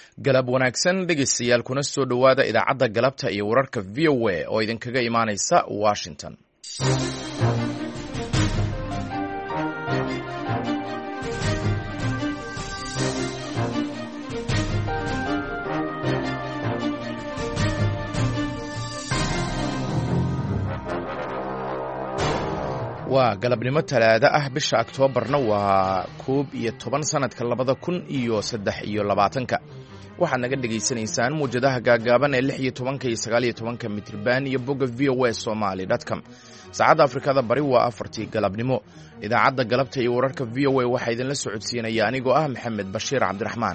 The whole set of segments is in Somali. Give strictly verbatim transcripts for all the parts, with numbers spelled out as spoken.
galab wanaagsan dhegeystayaal kuna soo dhowaada idaacadda galabta iyo wararka v o a oo idinkaga imaanaysa Washington. waa galabnimo talaado ah bisha Oktoobarna waa koob iyo toban sanadka labada kun iyo saddex iyo labaatanka. waxaad naga dhegaysanaysaan muujadaha gaagaaban ee lix iyo tobanka iyo sagaal iyo tobanka mitirban iyo bogga v o a somali dot com. saacadda Afrikada bari waa afartii galabnimo. idaacadda galabta iyo wararka v o a waxaa idinla socodsiinaya anigoo ah Maxamed Bashiir Cabdiraxmaan.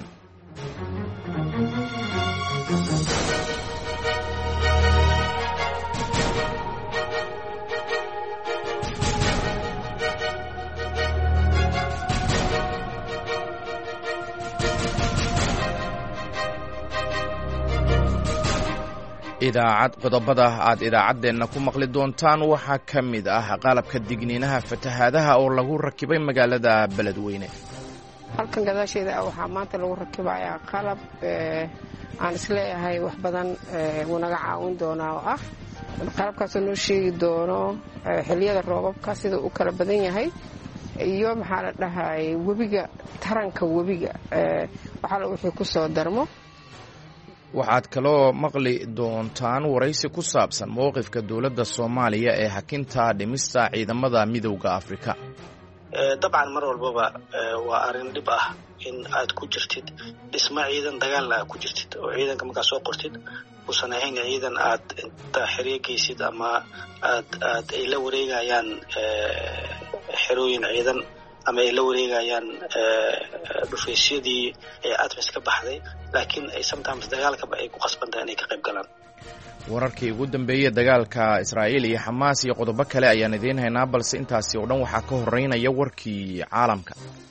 idaacad qodobada aad idaacaddeenna ku maqli doontaan waxaa ka mid ah qalabka digniinaha fatahaadaha oo lagu rakibay magaalada Beledweyne. halkan gadaasheeda waxaa maanta lagu rakibayaa qalab aan isleeyahay wax badan uu naga caawin doonaa oo ah qalabkaasoo noo sheegi doono xilliyada roobabka sida uu kala badan yahay iyo maxaa la dhahay webiga taranka webiga waxaa la wixii ku soo darmo. waxaad kaloo maqli doontaan waraysi ku saabsan mowqifka dowladda Soomaaliya ee hakinta dhimista ciidamada midowga Afrika. dabcan mar walbaba waa arrin dhib ah in aad ku jirtid dhisma ciidan dagaal ah ku jirtid oo ciidanka markaa soo qortid uusan ahayn ciidan aad inta xiriirgeysid ama aad aad ay la wareegayaan xerooyin ciidan ama ay la wareegayaan dhufaysyadii ee admis ka baxday laakiin ay sometimes dagaalkaba ay ku qasbantahay inay ka qayb galaan. wararkii ugu dambeeyay dagaalka Israa'iil iyo Xamaas iyo qodobo kale ayaan idiin haynaa balse intaasi oo dhan waxaa ka horeynaya warkii caalamka.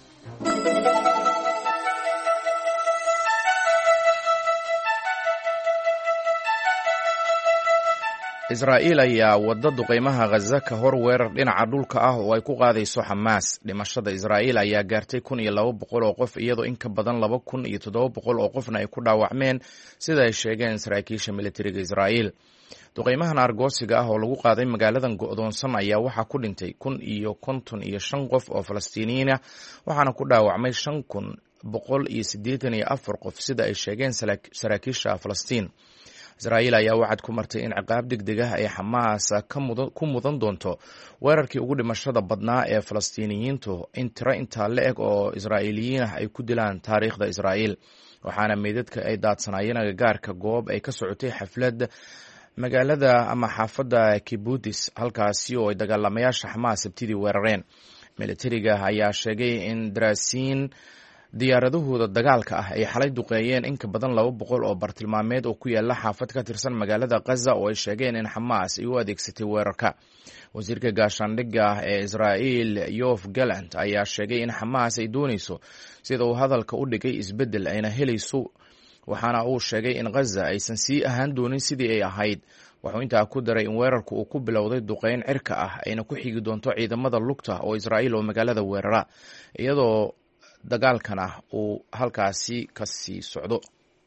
Israa'iil ayaa wadda duqeymaha Gaza ka hor weerar dhinaca dhulka ah oo ay ku qaadayso Xamaas. dhimashada Israa'iil ayaa gaartay kun iyo laba boqol oo qof iyadoo in ka badan laba kun iyo toddoba boqol oo qofna ay ku dhaawacmeen sida ay sheegeen saraakiisha militariga Israa'iil. duqeymahan argoosiga ah oo lagu qaaday magaaladan go'doonsan ayaa waxaa ku dhintay kun iyo konton iyo shan qof oo Falastiiniyiin ah waxaana ku dhaawacmay shan kun boqol iyo siddeetan iyo afar qof sida ay sheegeen saraakiisha Falastiin. Israa'iil ayaa waxaad ku martay in ciqaab degdeg ah ay Xamaas ku mudan doonto weerarkii ugu dhimashada badnaa ee Falastiiniyiintu in tiro intaa la eg oo Israa'iiliyiin ah ay ku dilaan taariikhda Israa'iil. waxaana meydadka ay daadsanaayeen agagaarka goob ay ka socotay xaflad magaalada ama xaafadda Kibbutz halkaasi oo ay dagaalamayaasha Xamaas sabtidii weerareen. militariga ayaa sheegay in daraasiin diyaaradahooda dagaalka ah ay xalay duqeeyeen in ka badan laba boqol oo bartilmaameed oo ku yaala xaafad ka tirsan magaalada Gaza oo ay sheegeen in Xamaas ay u adeegsatay weerarka. wasiirka gaashaandhigga ah ee Israa'iil Yoav Gallant ayaa sheegay in Xamaas ay doonayso sida uu hadalka u dhigay isbeddel ayna helayso waxaana uu sheegay in Gaza aysan sii ahaan doonin sidii ay ahayd. wuxuu intaa ku daray in weerarku uu ku bilowday duqeyn cirka ah ayna ku xigi doonto ciidamada lugta oo Israa'iil oo magaalada weerara iyadoo dagaalkana uu halkaasi ka sii socdo.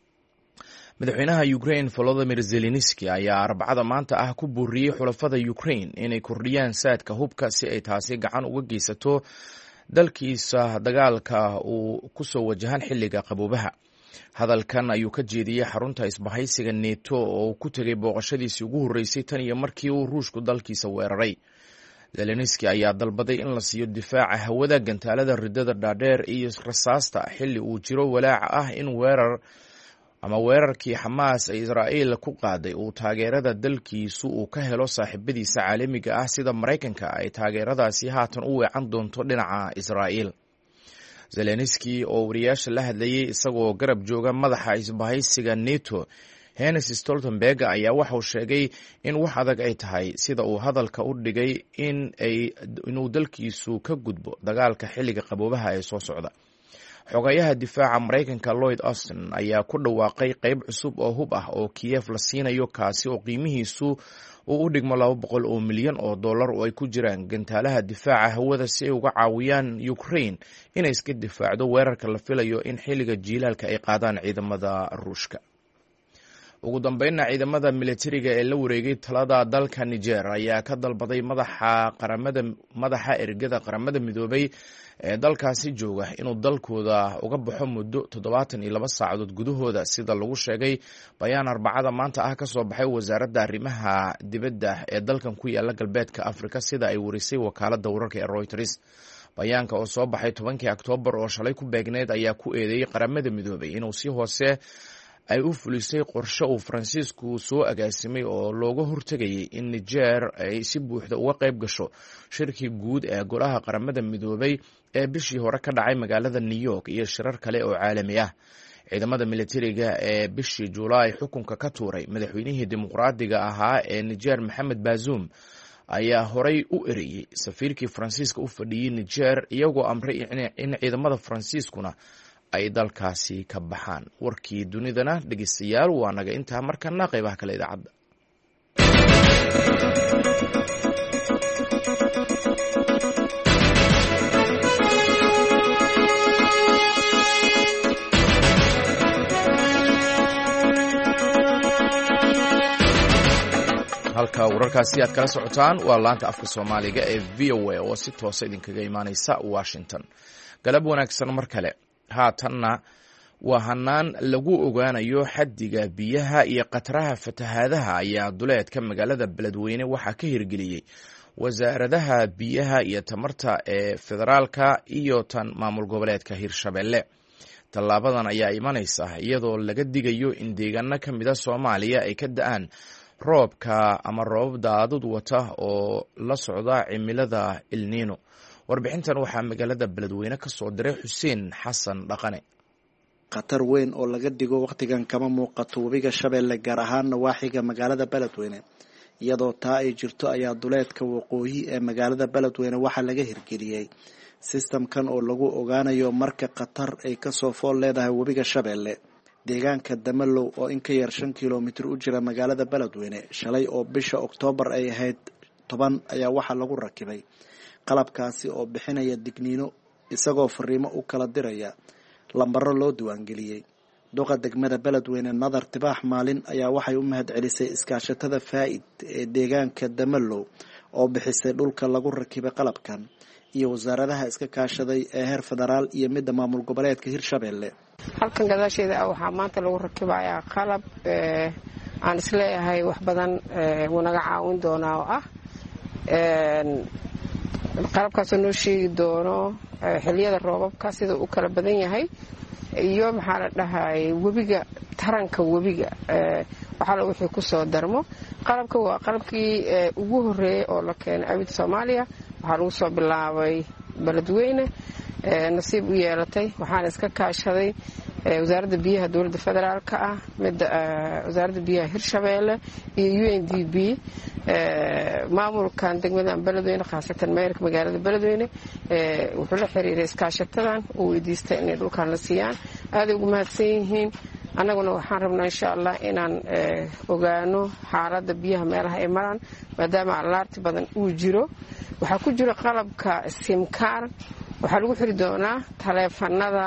madaxweynaha Ukraine Volodymyr Zelensky ayaa arbacada maanta ah ku buuriyey xulafada Ukraine inay kordhiyaan saadka hubka si ay taasi gacan uga geysato dalkiisa dagaalka uu ku soo wajahan xilliga qaboobaha. hadalkan ayuu ka jeediyey xarunta isbahaysiga NATO oo ku tegay booqashadiisii ugu horreysay tan iyo markii uu Ruushku dalkiisa weeraray. Zelensky ayaa dalbaday in la siiyo difaaca hawada gantaalada ridada dhaadheer iyo rasaasta xilli uu jiro walaaca ah in weerar ama weerarkii Xamaas ay Israa'iil ku qaaday uu taageerada dalkiisu uu ka helo saaxiibadiisa caalamiga ah sida Mareykanka ay taageeradaasi haatan u weecan doonto dhinaca Israa'iil. Zelensky oo wariyaasha la hadlayay isagoo garab jooga madaxa isbahaysiga NATO Jens Stoltenberg ayaa waxa uu sheegay in wax adag ay tahay sida uu hadalka u dhigay in ay inuu dalkiisu ka gudbo dagaalka xilliga qaboobaha ee soo socda. xogayaha difaaca Mareykanka Lloyd Austin ayaa ku dhawaaqay qayb cusub oo hub ah oo Kiev la siinayo kaasi oo qiimihiisu uu u dhigmo laba boqol oo milyan oo dollar oo ay ku jiraan gantaalaha difaaca hawada si ay uga caawiyaan Ukraine inay iska difaacdo weerarka la filayo in xilliga jiilaalka ay qaadaan ciidamada Ruushka. ugu dambeynna ciidamada militariga ee la wareegay talada dalka Niger ayaa ka dalbaday madaxa qaramada madaxa ergada qaramada midoobay ee dalkaasi jooga inuu dalkooda uga baxo muddo toddobaatan iyo laba saacadood gudahooda sida lagu sheegay bayaan arbacada maanta ah ka soo baxay wasaaradda arrimaha dibadda ee dalkan ku yaala galbeedka Afrika sida ay warisay wakaaladda wararka ee Reuters. bayaanka oo soo baxay tobankii Oktoobar oo shalay ku beegneed ayaa ku eedeeyay qaramada midoobay inuu si hoose ay u fulisay qorshe uu Faransiisku soo agaasimay oo looga hortagayay in Niger ay si buuxda uga qayb gasho shirkii guud ee golaha qaramada midoobay ee bishii hore ka dhacay magaalada New York iyo shirar kale oo caalami ah. ciidamada militariga ee bishii Juulaay xukunka ka tuuray madaxweynihii dimuqraadiga ahaa ee Niger Mohamed Bazoum ayaa horay u eriyay safiirkii Faransiiska u fadhiyay Niger iyagoo amray in ciidamada Faransiiskuna ay dalkaasi ka baxaan. warkii dunidana dhegeystayaal waa naga intaa markana qaybaha kale idaacadda. halka wararkaasi aad kala socotaan waa laanta afka Soomaaliga ee V O A oo si toos ah idinkaga imaanaysa Washington. galab wanaagsan mar kale. haatanna waa hanaan lagu ogaanayo xaddiga biyaha iyo qatraha fatahaadaha ayaa duleedka magaalada Beledweyne waxaa ka hirgeliyey wasaaradaha biyaha iyo tamarta ee federaalka iyo tan maamul goboleedka Hirshabelle. tallaabadan ayaa imanaysa iyadoo laga digayo in deegaano ka mid ah Soomaaliya ay ka da'aan roobka ama roobab daadad wata oo la socda cimilada El Niño. warbixintan waxaa magaalada Beledweyne ka soo diray Xuseen Xasan Dhaqane. khatar weyn oo laga digo waqtigan kama muuqato webiga Shabeelle gaar ahaan nawaaxiga magaalada Beledweyne iyadoo taa ay jirto ayaa duleedka waqooyi ee magaalada Beledweyne waxaa laga hirgeliyey systemkan oo lagu ogaanayo marka khatar ay ka soo fool leedahay webiga Shabeelle. deegaanka Damalow oo in ka yar shan kiiloomitir u jira magaalada Beledweyne shalay oo bisha Oktoobar ay ahayd toban ayaa waxaa lagu rakibay qalabkaasi oo bixinaya digniino isagoo fariimo u kala diraya lambaro loo diiwaangeliyey. duqa degmada Beledweyne Nadar Tibaax Maalin ayaa waxay u mahadcelisay iskaashatada Faa'id ee deegaanka Damalow oo bixisay dhulka lagu rakibay qalabkan iyo wasaaradaha iska kaashaday ee heer federaal iyo midda maamul goboleedka Hirshabelle. halkan gadaasheeda waxaa maanta lagu rakibayaa qalab aan isleeyahay wax badan wuu naga caawin doonaa oo ah qalabkaasoo noo sheegi doono xilliyada roobabka sida uu kala badan yahay iyo maxaa la dhahay webiga taranka webiga waxaa wixii ku soo darmo. qalabka waa qalabkii ugu horeeyay oo la keenay abid Soomaaliya waxaa lagu soo bilaabay Beledweyne nasiib u yeelatay waxaana iska kaashaday wasaaradda biyaha dowladda federaalka ah midda wasaaradda biyaha Hirshabelle iyo U N D P maamulkan degmada Beledweyne khaasatan meerka magaalada Beledweyne wuxuu la xiriiray iskaashatadan oo weydiistay inay dhulkan la siiyaan. aad ugu mahadsan yihiin. annaguna waxaan rabnaa insha Allah inaan ogaano xaaladda biyaha meelaha ay maraan maadaama alaarti badan uu jiro. waxaa ku jira qalabka simkaar waxaa lagu xiri doonaa taleefanada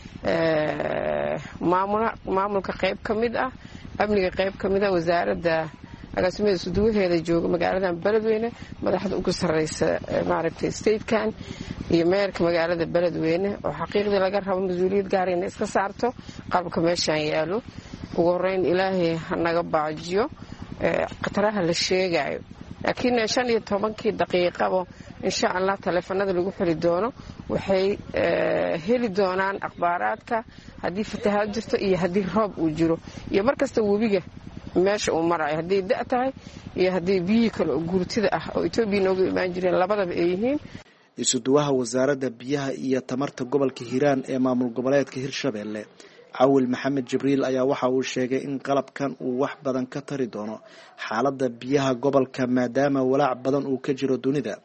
maamulka qayb ka mid ah amniga qayb ka mid ah wasaaradda agaasimaha suduwaheeda jooga magaalada Beledweyne madaxda ugu sareysa maaragtay statekan iyo meerka magaalada Beledweyne oo xaqiiqdii laga rabo mas'uuliyad gaar ah inay iska saarto qalabka meeshan yaalo. ugu horeyn Ilaahay ha naga baajiyo qataraha la sheegayo laakiin shan iyo tobankii daqiiqado insha Allah taleefanada lagu xiri doono waxay heli doonaan akhbaaraadka haddii fatahaad jirto iyo haddii roob uu jiro iyo markasta webiga meesha uu marayo haddii da' tahay iyo haddii biyo kale oo guurtida ah oo Itoobiya nooga imaan jireen labadaba ay yihiin. isuduwaha wasaaradda biyaha iyo tamarta gobolka Hiiraan ee maamul goboleedka Hirshabelle Cawil Maxamed Jibriil ayaa waxa uu sheegay in qalabkan uu wax badan ka tari doono xaaladda biyaha gobolka maadaama walaac badan uu ka jiro dunida.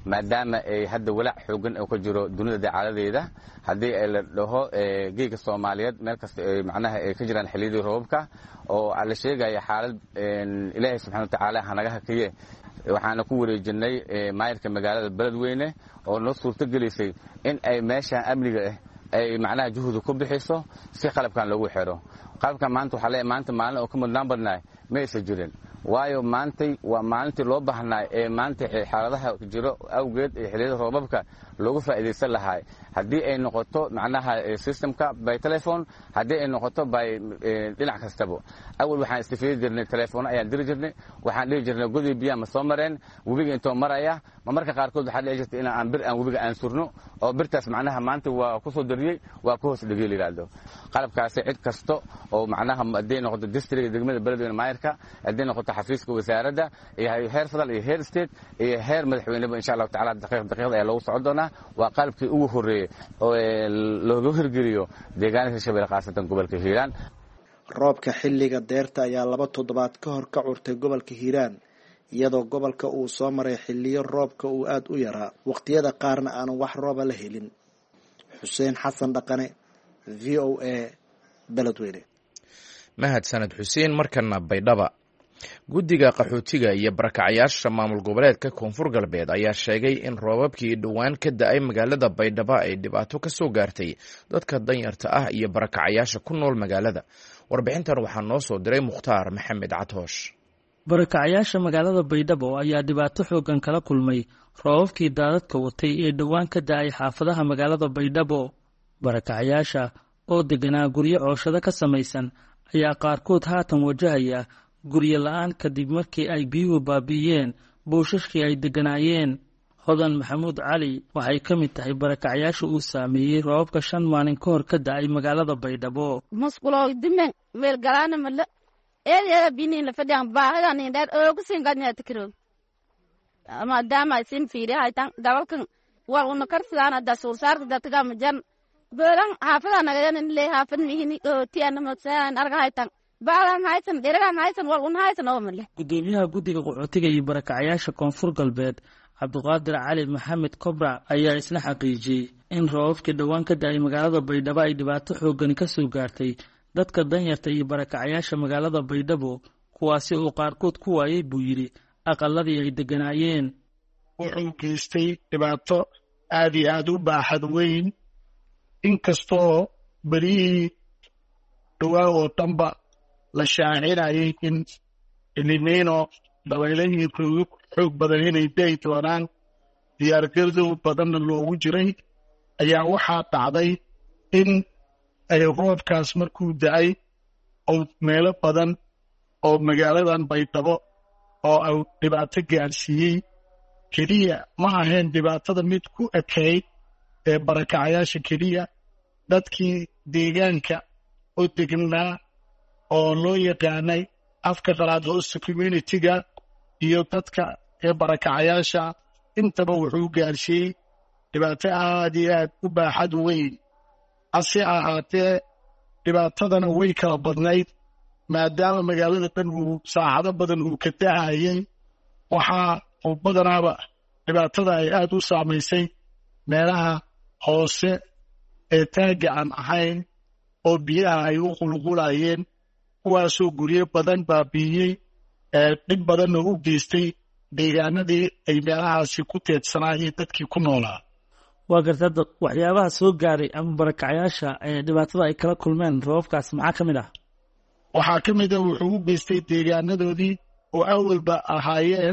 maadaama ay hadda walaac xoogan oo ka jiro dunida dacaaladeeda haddii ay la dhaho geega Soomaaliyeed meel kasta ay macnaha ay ka jiraan xilliyada roobka oo la sheegaya xaalad Ilaahay subxaanahu wa ta'aala hanaga hakiye waxaana ku wareejinay maayirka magaalada Beledweyne oo noo suurto gelisay in ay meesha amniga ah ay macnaha juhud ku bixiso si qalabkan loogu xiro qalabkan maanta waxa la maanta maalin oo ka mudnaan badnaa ma aysan jirin waayo maantay waa maalintii loo baahnaa ee maanta xaaladaha jiro awgeed ee xilliyada roobabka loogu faa'iideysan lahaa haddii ay noqoto macnaha systemka by telephone haddii ay noqoto by dhinac kastaba awal waxaan isticmaali jirnay telefoon ayaan diri jirnay waxaan dhigi jirnay gudi biya ma soo mareen webiga intuu maraya ma marka qaar kood waxa dhici jirtay in aan bir aan webiga aan surno oo birtaas macnaha maanta waa ku soo dariyay waa ku hoos dhigay liiraado qalabkaas cid kasto oo macnaha haddii noqoto district degmada Beledweyne maayirka haddii noqoto xafiiska wasaaradda iyo heer federal iyo heer state iyo heer madaxweyneba insha Allah taala daqiiq daqiiqad ay lagu socon doonaa waa qalabkii ugu horeeyay oo loo hirgeliyo deegaanka Shabeelle qaasatan gobolka Hiiraan roobka xilliga deerta ayaa laba toddobaad ka hor ka curtay gobolka Hiiraan iyadoo gobolka uu soo maray xilliyo roobka uu aad u yaraa waqtiyada qaarna aan wax roob la helin Xuseen Xasan Dhaqane V O A Beledweyne mahad sanad Xuseen markana Baydhaba guddiga qaxootiga iyo barakacayaasha maamul goboleedka Koonfur Galbeed ayaa sheegay in roobabkii dhawaan ka da'ay magaalada Baydhaba ay dhibaato ka soo gaartay dadka danyarta ah iyo barakacayaasha ku nool magaalada warbixintan waxaa noo soo diray Mukhtaar Maxamed Catoosh barakacayaasha magaalada Baydhabo ayaa dhibaato xoogan kala kulmay roobabkii daadadka watay ee dhawaan ka da'ay xaafadaha magaalada Baydhabo barakacayaasha oo deganaa guryo cooshado ka samaysan ayaa qaarkood haatan wajahaya guryo la'aan kadib markii ay biyuhu baabi'iyeen buushashkii ay deganaayeen hodan maxamuud cali waxay ka mid tahay barakacayaasha uu saameeyey roobabka shan maalin ka hor ka da'ay magaalada Baydhabo musqulo dimen meel galaana mala eedeeda binin la fadhiyan baahadan indheer oogu singadnya tikiro maadaama isin fiiri haytan dabalkan wal una karsadaan hadda suursaarka dadka majan beelan xaafada nagadan le xaafad mihini oo tiyana moodsan arga haytan baalan haysan dheeradan haysan wal una haysan oo male gudoomiyaha guddiga qaxootiga iyo barakacayaasha Koonfur Galbeed Cabdiqaadir Cali Maxamed Kobra ayaa isla xaqiijiyay in roobabkii dhawaan ka da'ay magaalada Baydhabo ay dhibaato xoogan ka soo gaartay dadka danyarta iyo barakacayaasha magaalada Baydhabo kuwaasi oo qaarkood ku waayay buu yiri aqalladii ay deganaayeen wuxuu geystay dhibaato aad iyo aad u baaxad weyn inkastoo bari dhawaa oo dhanba la shaacinayay in ilmiino dabaylahi xoog badan inay day doonaan diyaargarow badanna loogu jiray ayaa waxaa dhacday in ay roobkaas markuu da'ay oo meelo badan oo magaaladan Baydhabo oo ay dhibaato gaarsiiyey keliya ma ahayn dhibaatada mid ku ekeyd ee barakacayaasha keliya dadkii deegaanka oo degnaa oo loo yaqaanay afka qalaad host community-ga iyo dadka ee barakacayaasha intaba wuxuu gaarsiiyey dhibaato aad iyo aad u baaxad weyn ase ahaatee dhibaatadana way kala badnayd maadaama magaalada dhan uu saacado badan uu ka da'ayay waxaa oo badanaaba dhibaatada ay aad u saamaysay meelaha hoose ee taaga aan ahayn oo biyaha ay u qulqulayeen kuwaasoo guryo badan baabi'iyey ee dhib badanna u geystay deegaanadii ay meelahaasi ku teedsanaayeen dadkii ku noolaa waa gartada waxyaabaha soo gaaray ama barakacayaasha ee dhibaatada ay kala kulmeen roobabkaas maxaa ka mid ah waxaa ka mid ah wuxuu u geystay deegaanadoodii oo awalba ahaayeen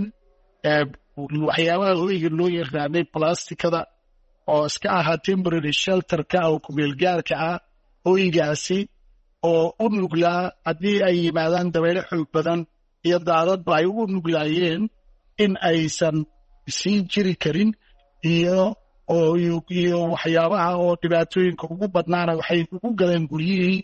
waxyaabaha hoyga loo yaqaanay plastikada oo iska ahaa temporary shelterka oo kumeelgaarka ah hoygaasi oo u nuglaa haddii ay yimaadaan dabaylo xoog badan iyo daadadba ay u nuglaayeen in aysan sii jiri karin iyo oo iyo waxyaabaha oo dhibaatooyinka ugu badnaana waxay ugu galeen guryihii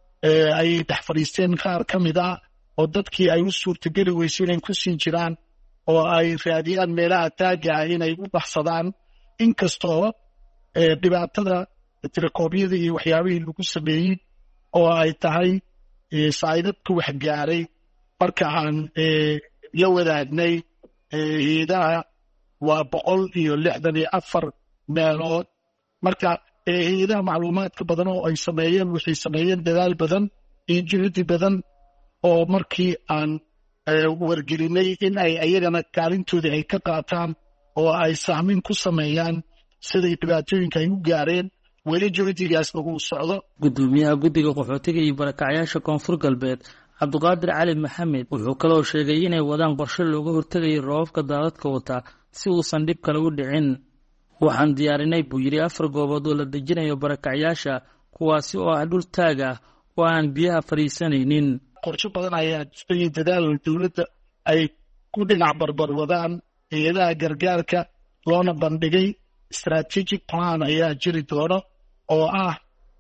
ay dhex fadhiisteen qaar ka mid ah oo dadkii ay u suurtageli weysay inay ku siin jiraan oo ay raadiyaan meelaha taaga ah inay u baxsadaan inkastoo dhibaatada tirakoobyada iyo waxyaabihii lagu sameeyey oo ay tahay saa'idadku wax gaaray marka aan la wadaagnay hay'adaha waa boqol iyo lixdan iyo afar meelood marka hay'adaha macluumaadka badan oo ay sameeyeen waxay sameeyeen dadaal badan iyo juhdi badan oo markii aan wargelinay in ay ayagana kaalintoodii ay ka qaataan oo ay sahmin ku sameeyaan siday dhibaatooyinka ay u gaareen weli juhdigaas lagu socdo. Gudoomiyaha guddiga qaxootiga iyo barakacyaasha koonfur galbeed Cabdiqaadir Cali Maxamed wuxuu kaloo sheegay inay wadaan qorshe looga hortagayo roobabka daadadka wata si uusan dhib kale u dhicin. Waxaan diyaarinay buu yiri afar goobood oo la dejinayo barakacyaasha kuwaasi oo ah dhul taag ah oo aan biyaha fariisanaynin. Qorshe badan ayaa jirtay dadaal dawladda ay ku dhinac barbar wadaan hay'adaha gargaarka loona bandhigay strategic plan ayaa jiri doona oo ah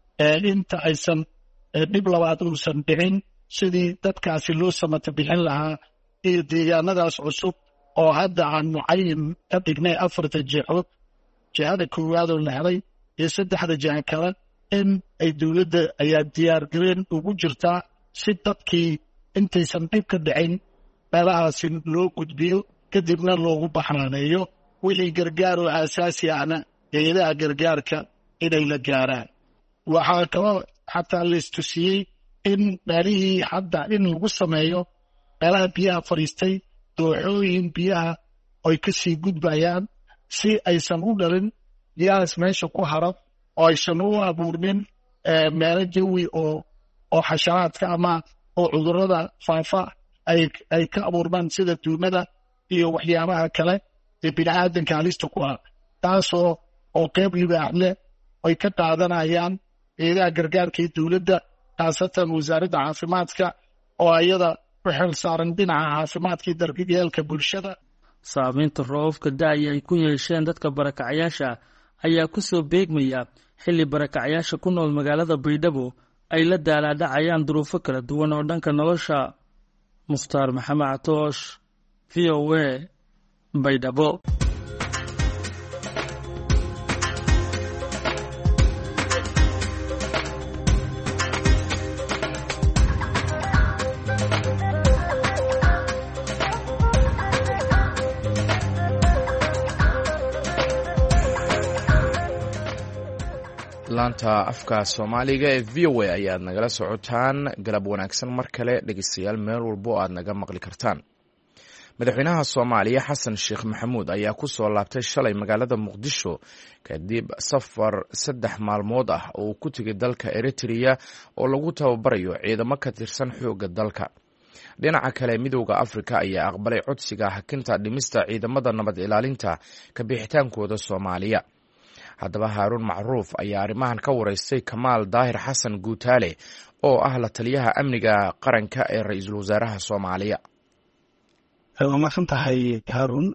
inta aysan dhib labaad uusan dhicin sidii dadkaasi loo samata bixin lahaa iyo deegaanadaas cusub oo hadda aan mucayin ka dhignay afarta jihood jihada koowaad oo la helay iyo saddexda jiha kale in ay dawladda ayaa diyaargareen ugu jirtaa si dadkii intaysan dhib ka dhicin meelahaasi loo gudbiyo kadibna loogu baxnaaneeyo wixii gargaar oo aasaasi ahna hay'adaha gargaarka inay la gaaraan. Waxaa kaloo xataa la istusiyey in meelihii hadda in lagu sameeyo meelaha biyaha fadhiistay dooxooyin biyaha ay ka sii gudbayaan si aysan u dhalin biyahaas meesha ku haro oo aysan u abuurmin meelo jawi oo oo xasharaadka ama oo cudurrada faafa ay ay ka abuurmaan sida duumada iyo waxyaabaha kale ee bini'aadanka halista ku ah taasoo oo qayb libaax leh ay ka qaadanayaan hay'adaha gargaarka ee dawladda khaasatan wasaaradda caafimaadka oo ayada u xil saaran dhinaca caafimaadka iyo daryeelka bulshada. Saamaynta roobabka da'aya ay ku yeesheen dadka barakacyaasha ayaa ku soo beegmaya xilli barakacyaasha ku nool magaalada Baydhabo ay la daalaadhacayaan duruufo kala duwan oo dhanka nolosha. Mukhtaar Maxamed Catoosh, V O A, Baydhabo. laanta afka Soomaaliga ee V O A ayaad nagala socotaan. galab wanaagsan mar kale dhegeystayaal meel walba oo aad naga maqli kartaan. Madaxweynaha Soomaaliya Xasan Sheekh Maxamuud ayaa ku soo laabtay shalay magaalada Muqdisho kadib safar saddex maalmood ah oo ku tagay dalka Eritrea oo lagu tababarayo ciidamo ka tirsan xoogga dalka. Dhinaca kale midowga Afrika ayaa aqbalay codsiga hakinta dhimista ciidamada nabad ilaalinta ka bixitaankooda Soomaaliya. Haddaba Haaruun Macruuf ayaa arrimahan ka wareystay Kamaal Daahir Xasan Guutaale oo ah la taliyaha amniga qaranka ee ra'iisul wasaaraha Soomaaliya. waa mahadsan tahay Haaruun.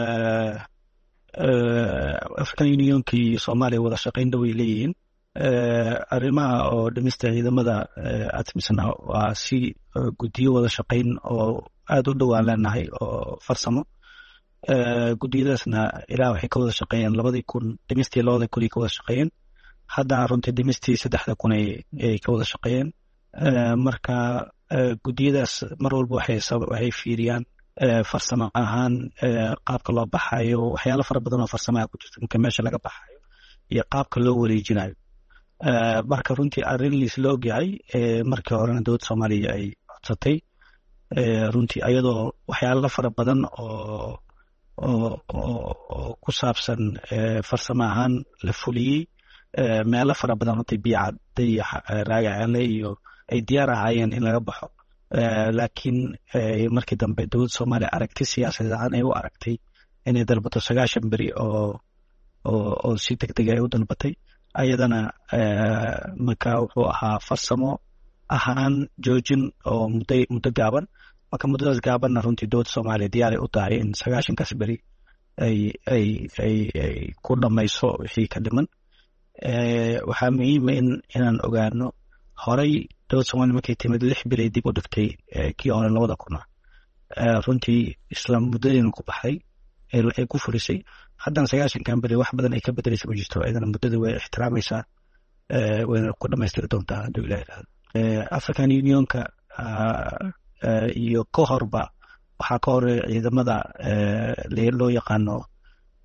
African Unionkii Soomaaliya wada shaqayn dhow ay leeyihiin arrimaha oo dhimista ciidamada admisana waa si guddiyo wada shaqayn oo aad u dhowaan leenahay oo farsamo. Guddiyadaasna ilaa waxay ka wada shaqeeyeen labadii kun dhimistii labada kun ay ka wada shaqeeyeen haddana runtii dhimistii saddexda kun ay ka wada shaqeeyeen. Marka guddiyadaas mar walba waxay waxay fiiriyaan farsamo ahaan qaabka loo baxayo waxyaalo fara badan oo farsamaha ku jirta marka meesha laga baxayo iyo qaabka loo wareejinayo. Marka runtii arrin liis la ogyahay markii horena dowladda Soomaaliya ay codsatay runtii ayadoo waxyaalo fara badan oo oo ku saabsan farsamo ahaan la fuliyey meelo fara badan runtii biicadday raagacaale iyo ay diyaar ahaayeen in laga baxo. Laakiin markii dambe dowladda Soomaaliya aragti siyaasadeed ahaan ay u aragtay inay dalbato sagaashan beri oo oo si degdeg ay u dalbatay ayadana marka wuxuu ahaa farsamo ahaan joojin oo muddo muddo gaaban. Marka muddadaas gaabanna runtii dowladda Soomaaliya diyaar ay u tahay in sagaashankaas beri ay ay ay ay ku dhamayso wixii ka dhiman. Waxaa muhiim in inaan ogaano horay dowladda Soomaaliya markay timid lix beri dib u dhigtay kii hore labada kuna runtii isla muddadeena ku baxday ay ku furisay haddana sagaashankan beri wax badan ay ka bedelaysa ma jirto ayadana muddada way ixtiraamaysaa wayna ku dhamaystiri doontaa hadduu ilaahay yidhaahdo. African Unionka iyo ka horba waxaa ka hor ciidamada loo yaqaano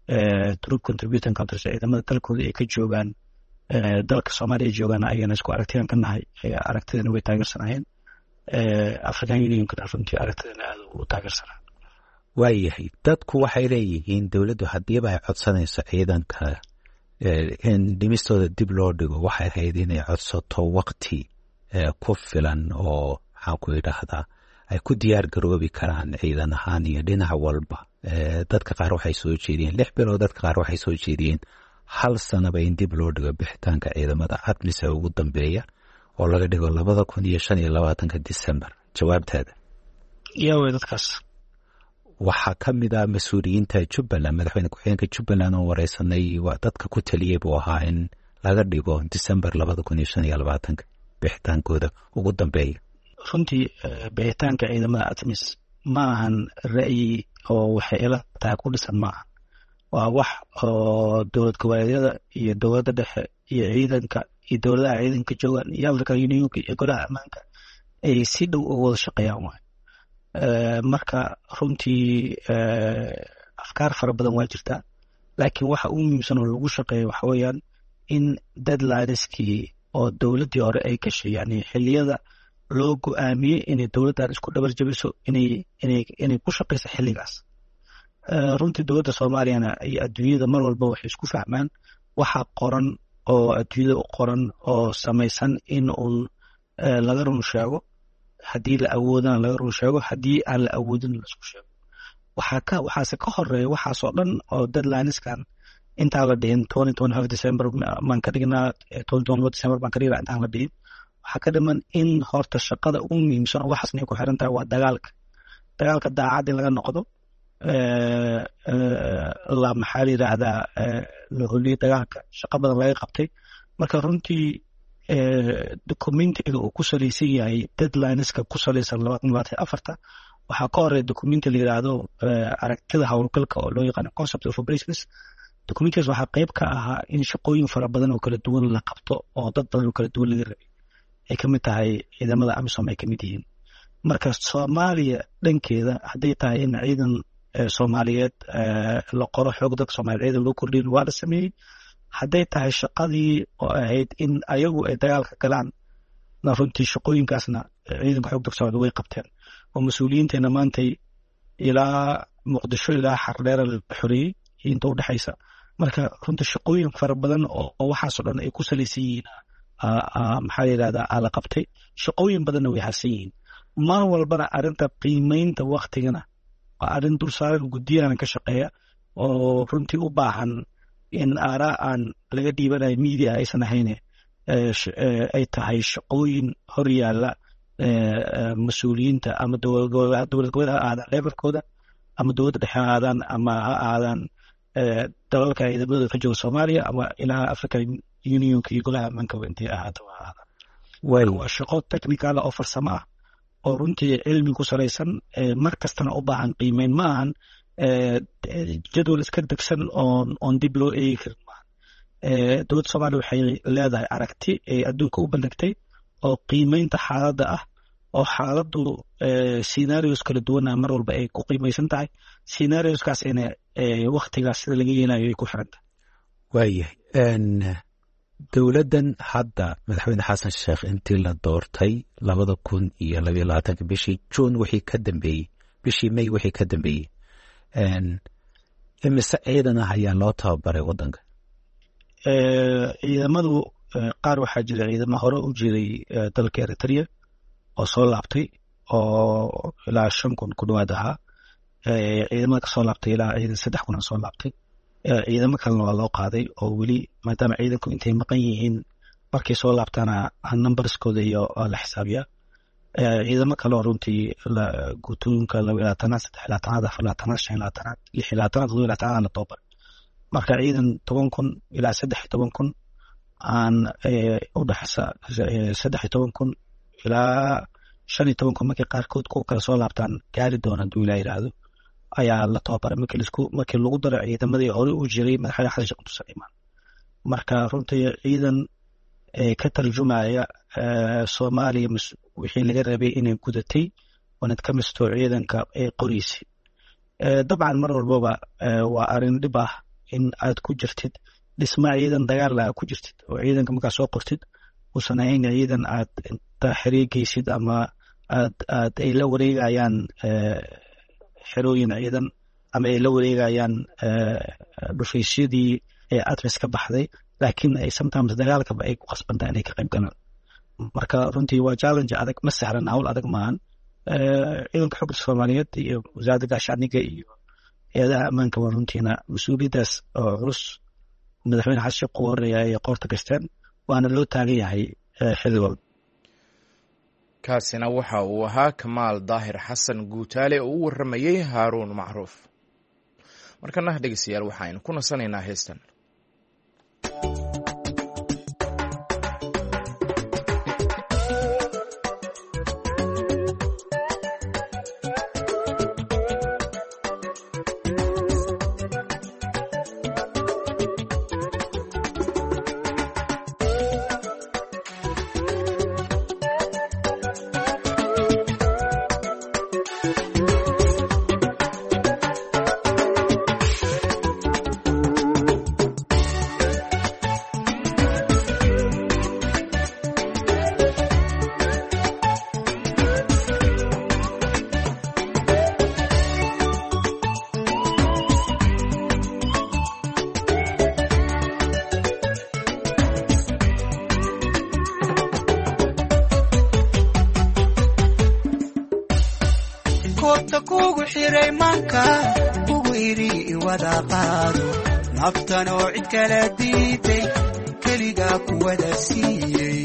troop contributing countries ciidamada dalkooda ay ka joogaan dalka Soomaaliya joogaan ayana isku aragtiyaan ka nahay aragtidana way taageersanayeen African Unionka runtii aragtidana aad u taageersanaa waayahay dadku waxay leeyihiin dawladdu hadiiba ay codsanayso ciidanka in dhimistooda dib loo dhigo waxay ahayd inay codsato waqti ku filan oo maxaan ku idhaahdaa ay ku diyaar garoobi karaan ciidan ahaan iyo dhinac walba dadka qaar waxay soo jeediyeen lix bilood dadka qaar waxay soo jeediyeen hal sanaba in dib loo dhigo bixitaanka ciidamada ATMIS ee ugu dambeeya oo laga dhigo labada kun iyo shan iyo labaatanka December jawaabteeda yaa way dadkaas waxaa ka mid ah mas-uuliyiinta Jubbaland madaxweyne ku-xigeenka Jubbaland oo wareysanay waa dadka ku taliyay buu ahaa in laga dhigo December labada kun iyo shan iyo labaatanka bixitaankooda ugu dambeeya runtii bixitaanka ciidamada ATMIS ma ahan ra'yi oo waxay ila tahay ku dhisan maaha waa wax oo dowlad goboleedyada iyo dowladda dhexe iyo ciidanka iyo dowladaha ciidanka joogaan iyo African Unionka iyo golaha ammaanka ay si dhow uga wada shaqeeyaan waay marka runtii afkaar fara badan waa jirtaa laakiin waxa ugu muhiimsan oo lagu shaqeeyo waxa weeyaan in deadlineskii oo dowladdii hore ay gashay yani xilliyada loo go'aamiyey inay dowladdan isku dhabar jabiso inay inay inay ku shaqeyso xilligaas runtii dowladda Soomaaliyana iyo adduunyada mar walba waxay isku fahmaan waxa qoran oo adduunyada u qoran oo samaysan in uu laga run sheego haddii la awoodana laga run sheego haddii aan la awoodin la isku sheego waxaa ka waxaase ka horeeya waxaasoo dhan oo deadlineskan intaan la dhihin twenty twenty-five December maan ka dhignaa twenty twenty-one December baan ka dhignaa intaan la dhihin waxaa ka dhiman in horta shaqada ugu muhiimsan oo waxaasna ay ku xiran tahay waa dagaalka dagaalka daacad in laga noqdo la maxaa la yidhaahdaa la holiyey dagaalka shaqa badan laga qabtay marka runtii documentiga uu ku salaysan yahay deadlineska ku salaysan labaatan labaatan afarta waxaa ka horeeya documenti la yidhaahdo aragtida howlgalka oo loo yaqaano concept of operations documentigaas waxaa qayb ka ahaa in shaqooyin fara badan oo kala duwan la qabto oo dad badan oo kala duwan laga rabay ay ka mid tahay ciidamada AMISOM ay ka mid yihiin marka Soomaaliya dhankeeda hadday tahay in ciidan Soomaaliyeed la qoro xoog dadka Soomaaliyeed loo kordhiyo waa la sameeyey hadday tahay shaqadii oo ahayd in ayagu ay dagaalka galaan na runtii shaqooyinkaasna ciidanka xoog dadka Soomaaliyeed way qabteen oo mas-uuliyiinteena maantay ilaa Muqdisho ilaa Xardheer la xoriyey inta u dhaxaysa marka runtii shaqooyin fara badan oo waxaasoo dhan ay ku salaysan yihiin maxaa la yidhahdaa la qabtay shaqooyin badanna way harsan yihiin mar walbana arrinta qiimeynta waktigana waa arrin dul saaran guddiyana ka shaqeeya oo runtii u baahan in aaraa aan laga dhiibanayo media aysan ahayn ay tahay shaqooyin hor yaalla mas-uuliyiinta ama dowlad goboleed ha aadaan levelkooda ama dowladda dhexe ha aadaan ama ha aadaan dalalka ciidamadooda ka jooga Soomaaliya ama ilaa African Unionka iyo golaha ammaanka intay ahaato ha aadaan waa shaqo technical oo farsamo ah oo runtii cilmi ku salaysan mar kastana u baahan qiimeyn ma ahan jadwal iska degsan oon oon dib loo eegi karin maahan dowladda Soomaaliya waxay leedahay aragti ay adduunka u bandhigtay oo qiimeynta xaaladda ah oo xaaladdu scenarios kala duwana mar walba ay ku qiimeysan tahay scenarioskaas ina waktigaas sida laga yeelayo ay ku xiran tahay waayahay dowladdan hadda madaxweyne xasan sheekh intii la doortay labada kun iyo labayo labaatanka bishii June wixii ka dambeeyey bishii May wixii ka dambeeyey imise ciidan ah ayaa loo tababaray waddanka ciidamadu qaar waxaa jira ciidamo hore u jiray dalka Eritrea oo soo laabtay oo ilaa shan kun ku dhawaad ahaa ciidamada ka soo laabtay ilaa ciidan saddex kun soo laabtay ciidamo kalena waa loo qaaday oo weli maadaama ciidanku intay maqan yihiin markay soo laabtaana numberskooda iyo la xisaabiyaa ciidamo kale oo runtii guutooyinka laba iyo labaatanaad saddex iyo labaatanaad afar iyo labaatanaad shan iyo labaatanaad lix iyo labaatanaad todoba iyo labaatanaad la tababaray marka ciidan toban kun ilaa saddex iyo toban kun aan u dhaxaysa saddex iyo toban kun ilaa shan iyo toban kun markay qaarkood kuwa kale soo laabtaan gaari doona hadduu ilaa yidhaahdo ayaa la tababaray markii lisku markii lagu daro ciidamadii hore u jiray madaxweyne xasan sheekh Muuse Imaan marka runtii ciidan ka tarjumaya Soomaaliya wixii laga rabay inay gudatay wanad ka misto ciidanka ee qoriisi dabcan mar walbaba waa arrin dhib ah in aad ku jirtid dhisma ciidan dagaal aad ku jirtid oo ciidanka markaa soo qortid uusan ahayn ciidan aad inta xiriirgeysid ama aad aad ay la wareegayaan xerooyin ciidan ama ay la wareegayaan dhufaysyadii ee atmis ka baxday laakiin ay sometimes dagaalkaba ay ku qasbantaa inay ka qayb galaan marka runtii waa challenge adag ma sahlan hawl adag maahan ciidanka xogta soomaaliyeed iyo wasaaradda gaashaandhigga iyo hay-adaha ammaanka waa runtiina mas-uuliyaddaas oo culus madaxweyne xasan sheekh uu horeeya ay qoorta gasteen waana loo taagan yahay xilli walba kaasina waxa uu ahaa Kamaal Daahir Xasan Guutaale oo u waramayay Haaruun Macruuf markana dhegeystayaal waxaan ku nasanaynaa heestan naftan oo cid kala diiday keliga ku wada siiyay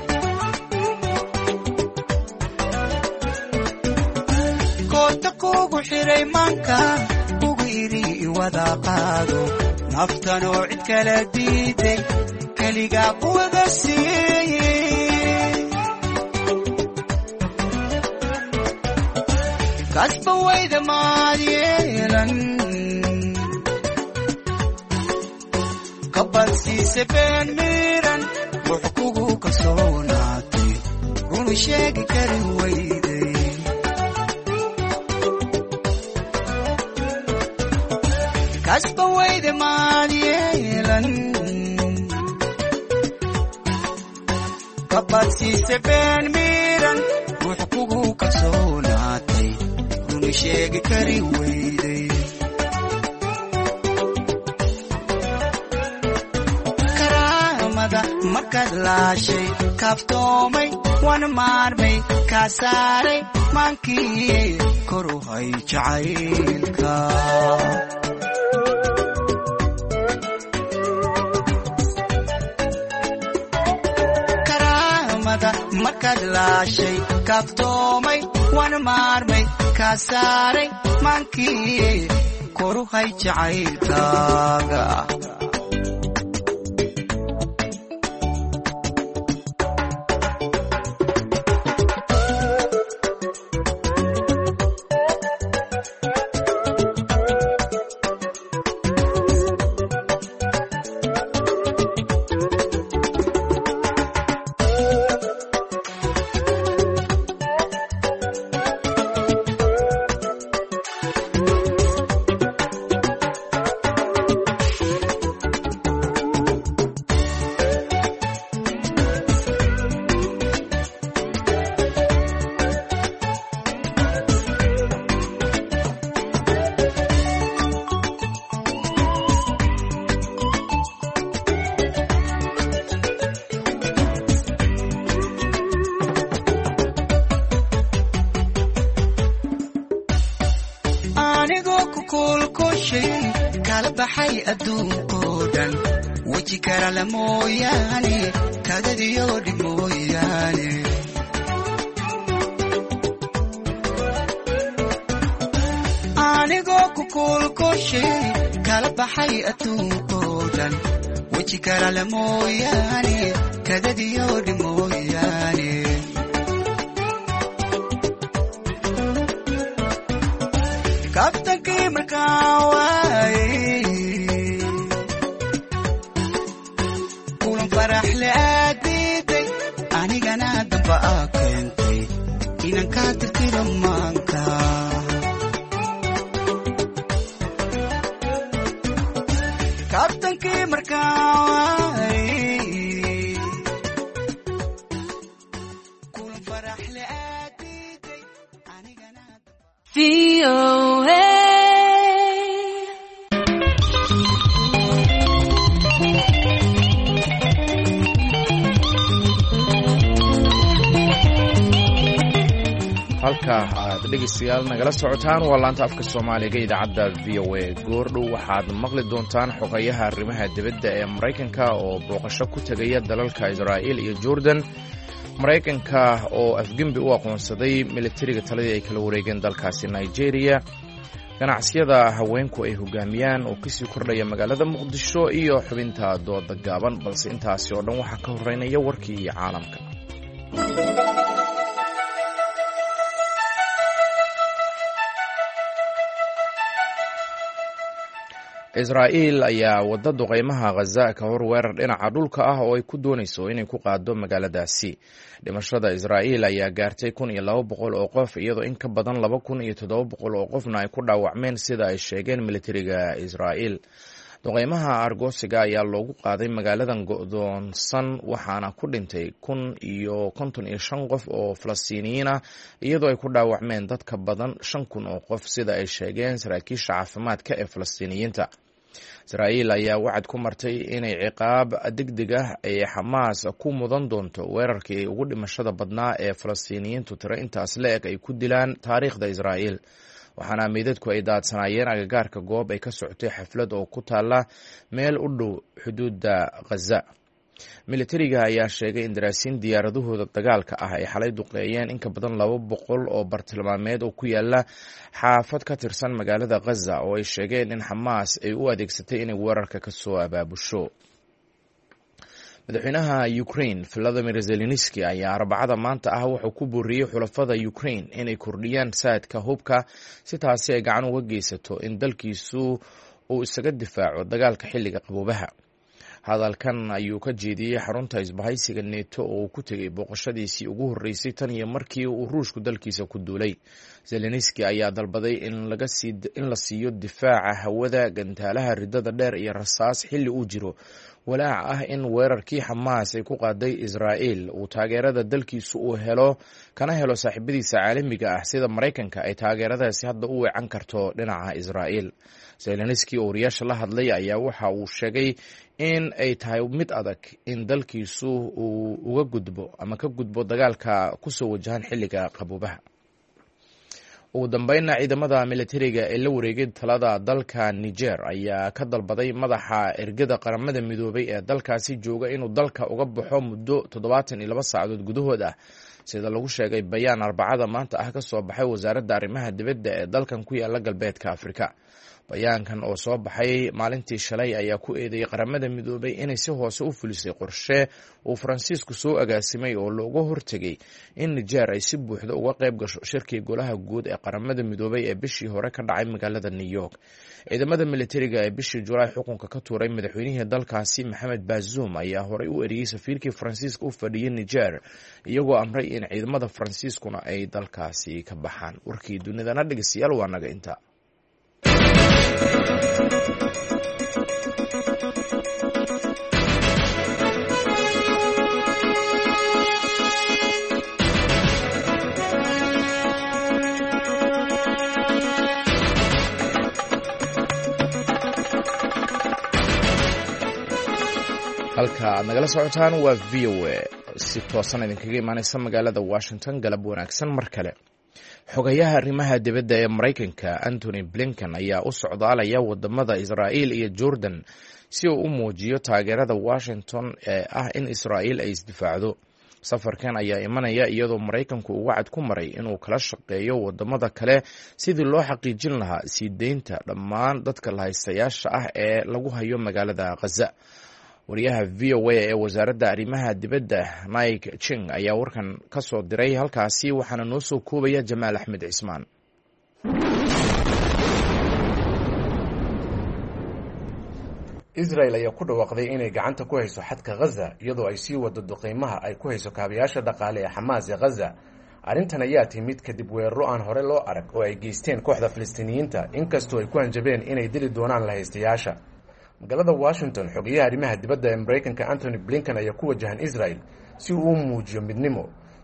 koota kugu xiray manka ugu iri wada qaado naftan oo cid kala diiday keliga ku wada siiyay kasba wayda maadyeelan kabadsiise been miran wuxkugu kasoonaatay runu sheegi kari wayday kasba wayda maadyeelan kabadsiise been miran wuxkugu kasoonaatay runu sheegi kari wayday markaad laashay kaaftoomay wana maarmay kaa saaray maankii koru hay jacaylka karaamada markaad laashay kaaftoomay wana maarmay kaa saaray maankii koru hay jacaylkaaga adduunkoodan weji karala mooyaane kadadiyo dhib mooyaane anigoo ku kuulkoshay kala baxay adduunkoodan weji karala mooyaane kadadiyo dhib mooyaane kabtankii markaa waaye faraxle aadiiday anigana damba aa keentay inan kaa tirtiro maanka halka aad dhegeystayaal nagala socotaan waa laanta afka soomaaliga idaacadda v o a goordhow waxaad maqli doontaan xogayaha arrimaha dibadda ee maraykanka oo booqasho ku tegaya dalalka israa'iil iyo jordan, maraykanka oo afgembi u aqoonsaday militariga taladii ay kala wareegeen dalkaasi nigeria, ganacsiyada haweenku ay hogaamiyaan oo kasii kordhaya magaalada muqdisho iyo xubinta dooda gaaban, balse intaasi oo dhan waxaa ka horeynaya warkii caalamka. israa'iil ayaa wadda duqaymaha ghaza ka hor weerar dhinaca dhulka ah oo ay ku doonayso inay ku qaado magaaladaasi. dhimashada israa'iil ayaa gaartay kun iyo laba boqol oo qof, iyadoo in ka badan laba kun iyo toddoba boqol oo qofna ay ku dhaawacmeen sida ay sheegeen militariga israa'iil. duqaymaha argoosiga ayaa loogu qaaday magaaladan go'doonsan waxaana ku dhintay kun iyo konton iyo shan qof oo falastiiniyiin ah, iyadoo ay ku dhaawacmeen dad ka badan shan kun oo qof sida ay sheegeen saraakiisha caafimaadka ee falastiiniyiinta. israa'iil ayaa wacad ku martay inay ciqaab degdeg ah ay xamaas ku mudan doonto weerarkii ugu dhimashada badnaa ee falastiiniyiintu tiro intaas la-eg ay ku dilaan taariikhda israa'iil, waxaana meydadku ay daadsanaayeen agagaarka goob ay ka socotay xaflad oo ku taala meel u dhow xuduudda ghaza. militariga ayaa sheegay in daraasiin diyaaradahooda dagaalka ah ay xalay duqeeyeen in ka badan laba boqol oo bartilmaameed oo ku yaala xaafad ka tirsan magaalada ghaza oo ay sheegeen in xamaas ay u adeegsatay inay weerarka ka soo abaabusho. madaxweynaha ukraine volodymyr zelensky ayaa arbacada maanta ah wuxuu ku booriyey xulafada ukraine inay kordhiyaan saadka hubka si taasi ay gacan uga geysato in dalkiisu uu isaga difaaco dagaalka xilliga qaboobaha. hadalkan ayuu ka jeediyey xarunta isbahaysiga neto oo uu ku tegey booqashadiisii ugu horreysay tan iyo markii uu ruushku dalkiisa ku duulay. zelensky ayaa dalbaday in la siiyo difaaca hawada, gantaalaha ridada dheer iyo rasaas xilli uu jiro walaac ah in weerarkii xamaas ay ku qaaday israa'iil uu taageerada dalkiisu uu helo kana helo saaxiibadiisa caalamiga ah sida maraykanka ay taageeradaasi hadda u weecan karto dhinaca israa'iil. zelensky oo wariyaasha la hadlay ayaa waxa uu sheegay in ay tahay mid adag in dalkiisu uu uga gudbo ama ka gudbo dagaalka kusoo wajahan xilliga qaboobaha. ugu dambeynna ciidamada militariga ee la wareegay talada dalka niger ayaa ka dalbaday madaxa ergada qaramada midoobay ee dalkaasi jooga inuu dalka uga baxo muddo toddobaatan iyo laba saacadood gudahood ah, sida lagu sheegay bayaan arbacada maanta ah ka soo baxay wasaaradda arrimaha dibadda ee dalkan ku yaala galbeedka afrika. bayaankan oo soo baxay maalintii shalay ayaa ku eedeeyey qaramada midoobay inay si hoose u fulisay qorshe uu faransiisku soo agaasimay oo looga hortegay in niger ay si buuxda uga qayb gasho shirkii golaha guud ee qaramada midoobay ee bishii hore ka dhacay magaalada new york. ciidamada militariga ee bishii julaay xukunka ka tuuray madaxweynihii dalkaasi maxamed bazoum ayaa horey u eriyey safiirkii faransiiska u fadhiyey niger, iyagoo amray in ciidamada faransiiskuna ay dalkaasi ka baxaan. warkii dunidana dhegeystayaal waa naga inta. halka aad nagala socotaan waa v o a si toosan idinkaga imaaneysa magaalada washington. galab wanaagsan mar kale. xogayaha arrimaha dibadda ee maraykanka antony blinken ayaa u socdaalaya wadamada israa'iil iyo jordan si uu u muujiyo taageerada washington ee ah in israa'iil ay isdifaacdo. safarkan ayaa imanaya iyadoo maraykanku uu wacad ku maray inuu kala shaqeeyo wadamada kale sidii loo xaqiijin lahaa sii deynta dhammaan dadka lahaystayaasha ah ee lagu hayo magaalada ghaza. wariyaha v o a ee wasaaradda arrimaha dibadda mike ching ayaa warkan ka soo diray halkaasi, waxaana noo soo koobaya jamaal axmed cismaan. israel ayaa ku dhawaaqday inay gacanta ku hayso xadka ghaza iyadoo ay sii wado duqeymaha ay ku hayso kaabayaasha dhaqaale ee xamaas ee ghaza. arrintan ayaa timid kadib weeraro aan hore loo arag oo ay geysteen kooxda falastiiniyiinta, inkastoo ay ku hanjabeen inay dili doonaan lahaystayaasha. magaalada washington, xogeyaha arrimaha dibadda ee maraykanka antony blinken ayaa ku wajahan israel si uu u muujiyo midnimo,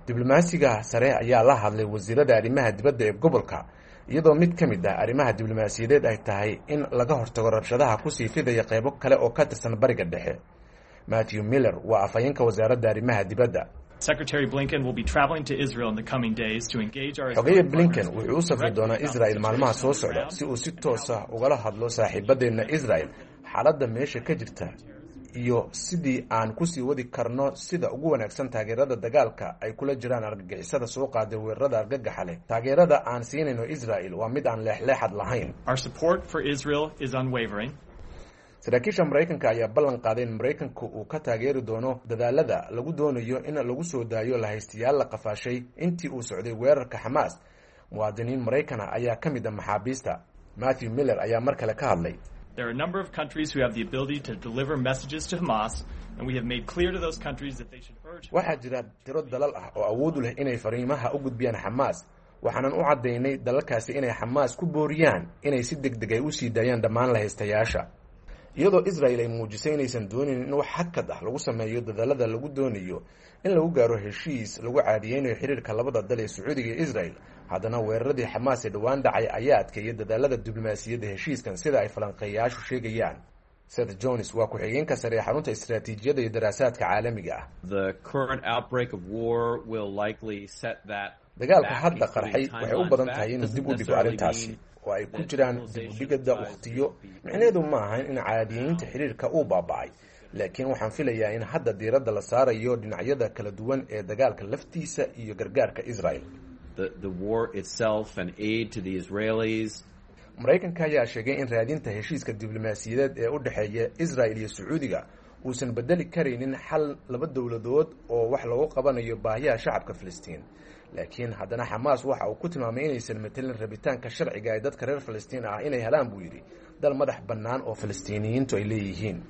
diblomaasiga sare ayaa la hadlay wasiirada arrimaha dibadda ee gobolka iyadoo mid ka mid ah arrimaha diblomaasiyadeed ay tahay in laga hortago rabshadaha kusii fidaya qaybo kale oo ka tirsan bariga dhexe. Matthew Miller waa afhayeenka wasaaradda arrimaha dibadda. Secretary Blinken will be traveling to Israel in the coming days to engage our Xogeeye Blinken wuxuu u safri doonaa Israel maalmaha soo socda si uu si toos ah ugala hadlo saaxiibadeena Israel xaaladda meesha ka jirta iyo sidii aan ku sii wadi karno sida ugu wanaagsan taageerada dagaalka ay kula jiraan argagixisada soo qaaday weerarada argagaxa leh. Taageerada aan siinayno Israel waa mid aan leexleexad lahayn. Our support for Israel is unwavering. Saraakiisha Mareykanka ayaa ballan qaaday in Mareykanku uu ka taageeri doono dadaalada lagu doonayo in lagu soo daayo lahaystayaal la qafaashay intii uu socday weerarka Xamaas. Muwaadiniin Mareykana ayaa ka mid ah maxaabiista. Matthew Miller ayaa mar kale ka hadlay. There are a number of countries who have the ability to deliver messages to Hamas, and we have made clear to those countries that they should urge. Waxaa jira tiro dalal ah oo awood u leh inay fariimaha u gudbiyaan Hamas. Waxaanan u cadeynay dalalkaasi inay Hamas ku booriyaan inay si degdeg ah u sii daayaan dhammaan lahaystayaasha. Iyadoo Israel ay muujisay inaysan doonin in wax hakad ah lagu sameeyo dadaalada lagu doonayo in lagu gaaro heshiis lagu caadiyeynayo xiriirka labada dal ee Sacuudiga iyo Israel, haddana weeraradii Xamaas ee dhawaan dhacay ayaa adkeeyay dadaalada diblomaasiyadda heshiiskan sida ay falanqeeyayaashu sheegayaan. Seth Jones waa ku-xigeenka sare ee xarunta istiraatiijiyadda iyo daraasaadka caalamiga ah. The current outbreak of war will likely set that dagaalka hadda qarxay waxay u badan tahay inuu dib u dhigo arrintaasi oo ay ku jiraan dib u dhigada waqtiyo. Micnaheedu ma ahan in caadiyeynta xiriirka uu baaba'ay, laakiin waxaan filayaa in hadda diiradda la saarayo dhinacyada kala duwan ee dagaalka laftiisa iyo gargaarka Israel. The, the war itself and aid to the Israelis. Mareykanka ayaa sheegay in raadinta heshiiska diblomaasiyadeed ee u dhexeeya Israel iyo Sacuudiga uusan bedeli karaynin xal laba dowladood oo wax lagu qabanayo baahiyaha shacabka Filistiin. Laakiin haddana Xamaas waxa uu ku tilmaamay inaysan metelin rabitaanka sharciga ee dadka reer Filistiin ah inay helaan buu yidhi dal madax bannaan oo Filistiiniyiintu ay leeyihiin.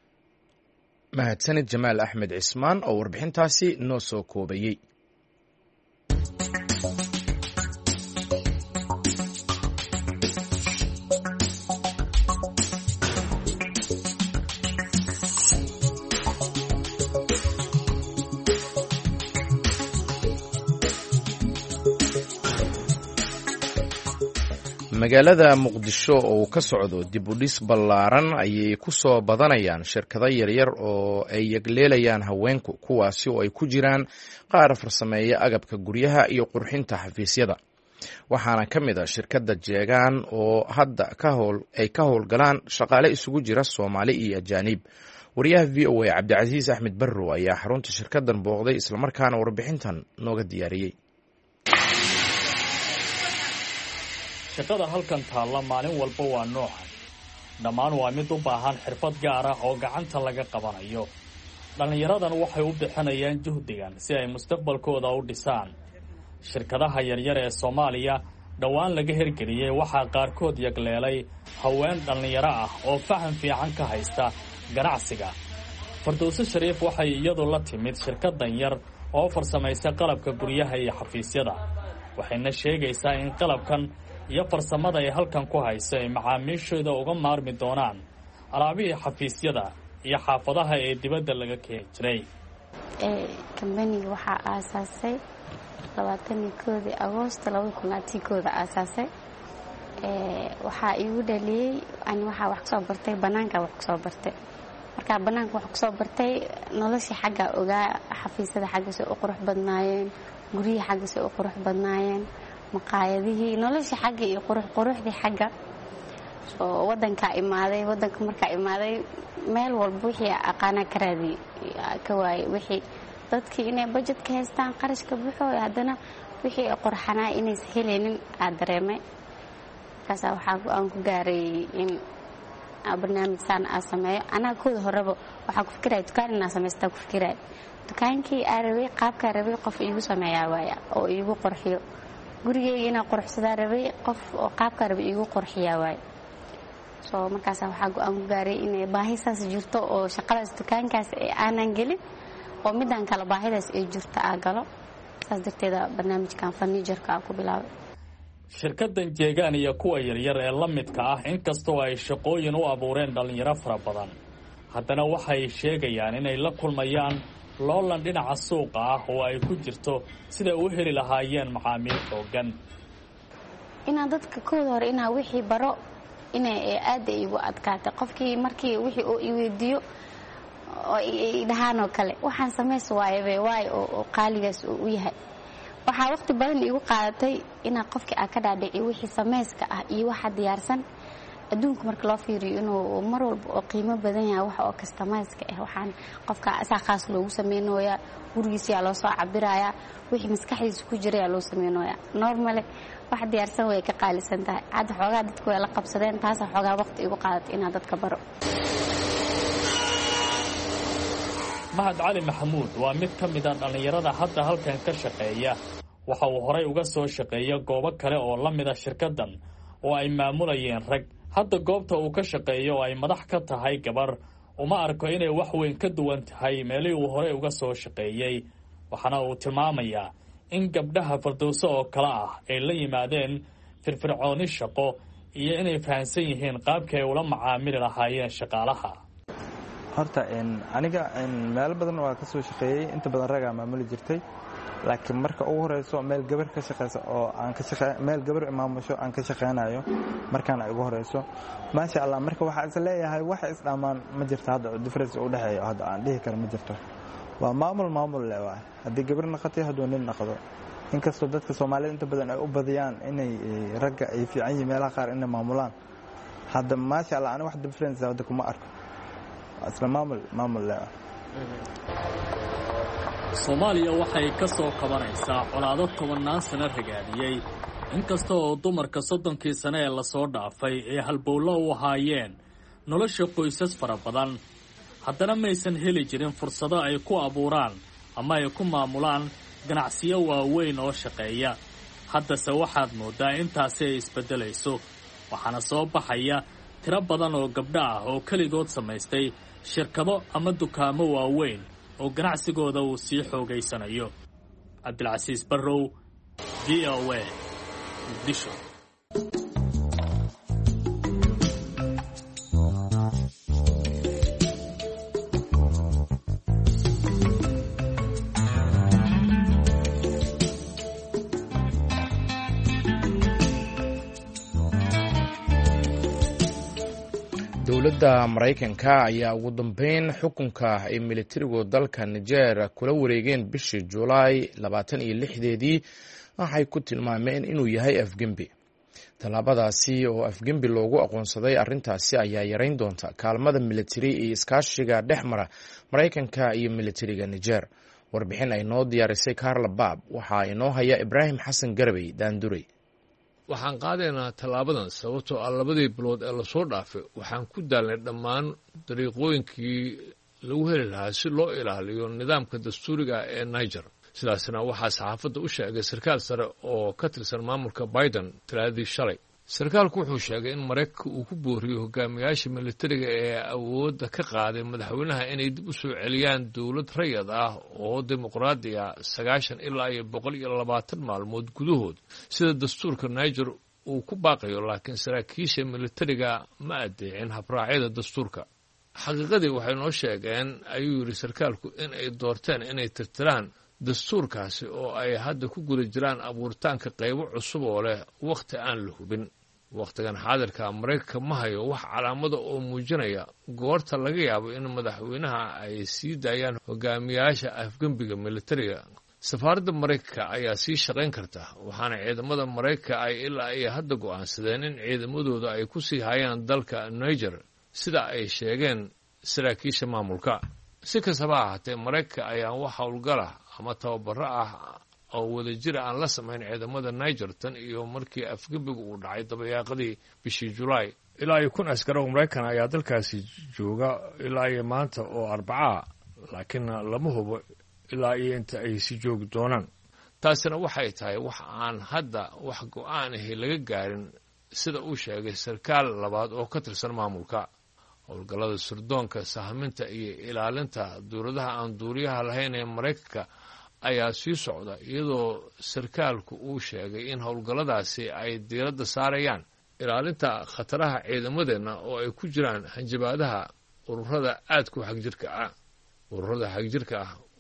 Mahadsanid Jamaal Axmed Cismaan oo warbixintaasi noo soo koobayay. Magaalada Muqdisho oo ka socdo dib u dhis ballaaran ayay ku soo badanayaan shirkado yaryar oo ay yagleelayaan haweenku, kuwaasi oo ay ku jiraan qaar farsameeya agabka guryaha iyo qurxinta xafiisyada. Waxaana ka mid ah shirkadda Jeegaan oo hadda ka howl ay ka howlgalaan shaqaale isugu jira Soomaali iyo ajaanib. Wariyaha V O A Cabdicasiis Axmed Barrow ayaa xarunta shirkaddan booqday islamarkaana warbixintan nooga diyaariyey. shaqada halkan taalla maalin walba waa noocan. Dhammaan waa mid u baahan xirfad gaar ah oo gacanta laga qabanayo. Dhallinyaradan waxay u bixinayaan juhdigan si ay mustaqbalkooda u dhisaan. Shirkadaha yaryar ee Soomaaliya dhawaan laga hirgeliyay waxaa qaarkood yagleelay haween dhallinyaro ah oo faham fiican ka haysta ganacsiga. Fardowso Shariif waxay iyadu la timid shirkadan yar oo farsamaysa qalabka guryaha iyo xafiisyada. Waxayna sheegaysaa in qalabkan iyo farsamada ay halkan ku hayso ay macaamiishooda uga maarmi doonaan alaabihii xafiisyada iyo xaafadaha ee dibadda laga keeni jiray. Kambaniga waxaa aasaasay labaatan iyo kowdii Agoosto laba kun iyo kowda aasaasay. Waxaa igu dhaliyay aan waxaa wax soo bartay banaanka wax soo bartay. Marka banaanka wax soo bartay noloshii xagga ogaa xafiisyada xagga soo qurux badnaayeen, guryaha xagga soo qurux badnaayeen, maqaayadihii noloshii xagga iyo qurux quruxdii xagga soo wadanka imaaday. Wadanka marka imaaday meel walba wixii aqaana ka raadi ka waay wixii dadkii inay budget ka haystaan qarashka buuxo haddana wixii qurxanaa inay heleenin aad dareemay. kaasa waxa aan ku gaaray in barnaamij saan aan sameeyo. Ana kooda horeba waxa ku fikiray dukaan inaan sameesto ku fikiray dukaankii aarabay qaabka rabay qof iigu sameeyaa waaya oo iigu qurxiyo gurigeyga inaan quruxsada rabay qof oo qaabka rabay iigu qurxiyaa waay. soo markaas waxa aan ku gaaray inay baahisaas jirto oo shaqadaas dukaankaas ee aanan gelin oo midaan kala baahidaas ay jirto aa galo. saas darteeda barnaamijkan furniture-ka ku bilaabay. shirkadan Jeegaan iyo kuwa yaryar ee la midka ah inkastoo ay shaqooyin u abuureen dhalinyaro fara badan, haddana waxay sheegayaan inay la kulmayaan loolan dhinaca suuqa ah oo ay ku jirto siday u heli lahaayeen macaamiil xoogan. inaan dadka kooda hore inaa wixii baro inay aada igu adkaatay qofkii markii wixii uu i weydiiyo oo dhahaan oo kale waxaan samays waaye waay oo qaaligaas u yahay waxaa waqti badan igu qaadatay inaa qofkii aan ka dhaadhiciyo wixii samayska ah iyo waxa diyaarsan adduunka marka loo fiiriyo inuu mar walba oo qiimo badan yahay wax oo customize-ka ah waxaan qofka asaa khaas loogu sameynooyaa gurigiisa loo soo cabirayaa wixii maskaxdiisa ku jiray loo sameynooyaa normally wax diyaarsan way ka qaalisan tahay hadda xoogaa dadku way la qabsadeen taas xoogaa waqti igu qaadatay inaan dadka baro. Mahad Cali Maxamuud waa mid ka mid ah dhalinyarada hadda halkan ka shaqeeya. Waxa uu horay uga soo shaqeeya goobo kale oo la mid ah shirkadan oo ay maamulayeen rag. Hadda goobta uu ka shaqeeyo oo ay madax ka tahay gabar uma arko inay wax weyn ka duwan tahay meelihii uu horay uga soo shaqeeyay. Waxaana uu tilmaamayaa in gabdhaha Firdowso oo kale ah ay la yimaadeen firfircooni shaqo iyo inay fahansan yihiin qaabka ay ula macaamili lahaayeen shaqaalaha. horta aniga meel badan waa ka soo shaqeeyay inta badan raga maamuli jirtay laakiin marka ugu horeyso meel gabar ka shaqeysa oo aan ka shaqeey meel gabar imaamusho aan ka shaqeynayo markaan ay ugu horeyso maasha Allah marka waxa is leeyahay wax is dhamaan ma jirto hadda difference u dhaxeeyo hadda aan dhihi karo ma jirto waa maamul maamul leeyahay hadii gabar naqatay hadoo nin naqdo inkastoo dadka Soomaaliyeed inta badan ay u badiyaan inay ragga ay fiican yihiin meelaha qaar inay maamulaan hadda maasha Allah aan wax difference hadda kuma arko asla maamul maamul leeyahay. Soomaaliya waxay ka soo qabanaysaa colaado tobanaan sano ragaadiyay inkasta oo dumarka soddonkii sano ee la soo dhaafay ay halbowlo u ahaayeen nolosha qoysas fara badan haddana maysan heli jirin fursado ay ku abuuraan ama ay ku maamulaan ganacsiyo waaweyn oo shaqeeya. haddase waxaad moodaa intaasi ay isbedelayso waxaana soo baxaya tiro badan oo gabdho ah oo keligood samaystay shirkado ama dukaamo waaweyn oo ganacsigooda uu sii xoogaysanayo. Cabdilcasiis Barrow, V O A, Muqdisho. dowladda Mareykanka ayaa ugu dambeyn xukunka ay militarigu dalka Niger kula wareegeen bishii July labaatan iyo lixdeedii waxay ku tilmaameen inuu yahay afgembi. Tallaabadaasi oo afgembi loogu aqoonsaday arrintaasi ayaa yareyn doonta kaalmada militari iyo iskaashiga dhexmara Mareykanka iyo militariga Niger. Warbixin ay noo diyaarisay Carla Baab waxaa inoo haya Ibrahim Xasan Garbey Daanduray. waxaan qaadaynaa tallaabadan sababtoo ah labadii bilood ee lasoo dhaafay waxaan ku daalnay dhammaan dariiqooyinkii lagu heli lahaa si loo ilaaliyo nidaamka dastuuriga ee Niger. sidaasna waxaa saxaafadda u sheegay sarkaal sare oo ka tirsan maamulka Biden talaadii shalay. sarkaalku wuxuu sheegay in Mareykanka uu ku booriyo hogaamiyaasha militariga ee awoodda ka qaaday madaxweynaha inay dib u soo celiyaan dowlad rayid ah oo dimuqraadi ah sagaashan ilaa iyo boqol iyo labaatan maalmood gudahood sida dastuurka Niger uu ku baaqayo, laakiin saraakiisha militariga ma adeecin habraacyada dastuurka. xaqiiqadii waxay noo sheegeen ayuu yidhi sarkaalku in ay doorteen inay tirtiraan dastuurkaasi oo ay hadda ku guda jiraan abuuritaanka qaybo cusub oo leh wakhti aan la hubin. wakhtigan xaadirka Mareykanka ma hayo wax calaamada oo muujinaya goorta laga yaabo in madaxweynaha ay sii daayaan hogaamiyaasha afgembiga militariga. safaaradda Mareykanka ayaa sii shaqayn karta waxaana ciidamada Mareykanka ay ilaa ay hadda go'aansadeen in ciidamadooda ay ku sii hayaan dalka Niger sida ay sheegeen saraakiisha maamulka. si kastaba ha ahaatee Mareykanka ayaa wax howlgala ama tababaro ah oo wadajir aan la samayn ciidamada Niger tan iyo markii afgembigu uu dhacay dabayaaqadii bishii July. ilaa iyo kun askar oo Mareykan ayaa dalkaasi jooga ilaa iyo maanta oo Arbaca, laakiin lama hubo ilaa iyo inta ay si joogi doonaan. taasina waxay tahay wax aan hadda wax go'aan ah laga gaarin sida uu sheegay sarkaal labaad oo ka tirsan maamulka. howlgallada sirdoonka sahminta iyo ilaalinta dowladaha aan duuriyaha lahayn ee Mareykanka ayaa sii socda iyadoo sarkaalku uu sheegay in howlgalladaasi ay diiradda saarayaan ilaalinta khataraha ciidamadeenna oo ay ku jiraan hanjabaadaha ururada aadka u xagjirka ah. ururada xagjirka ah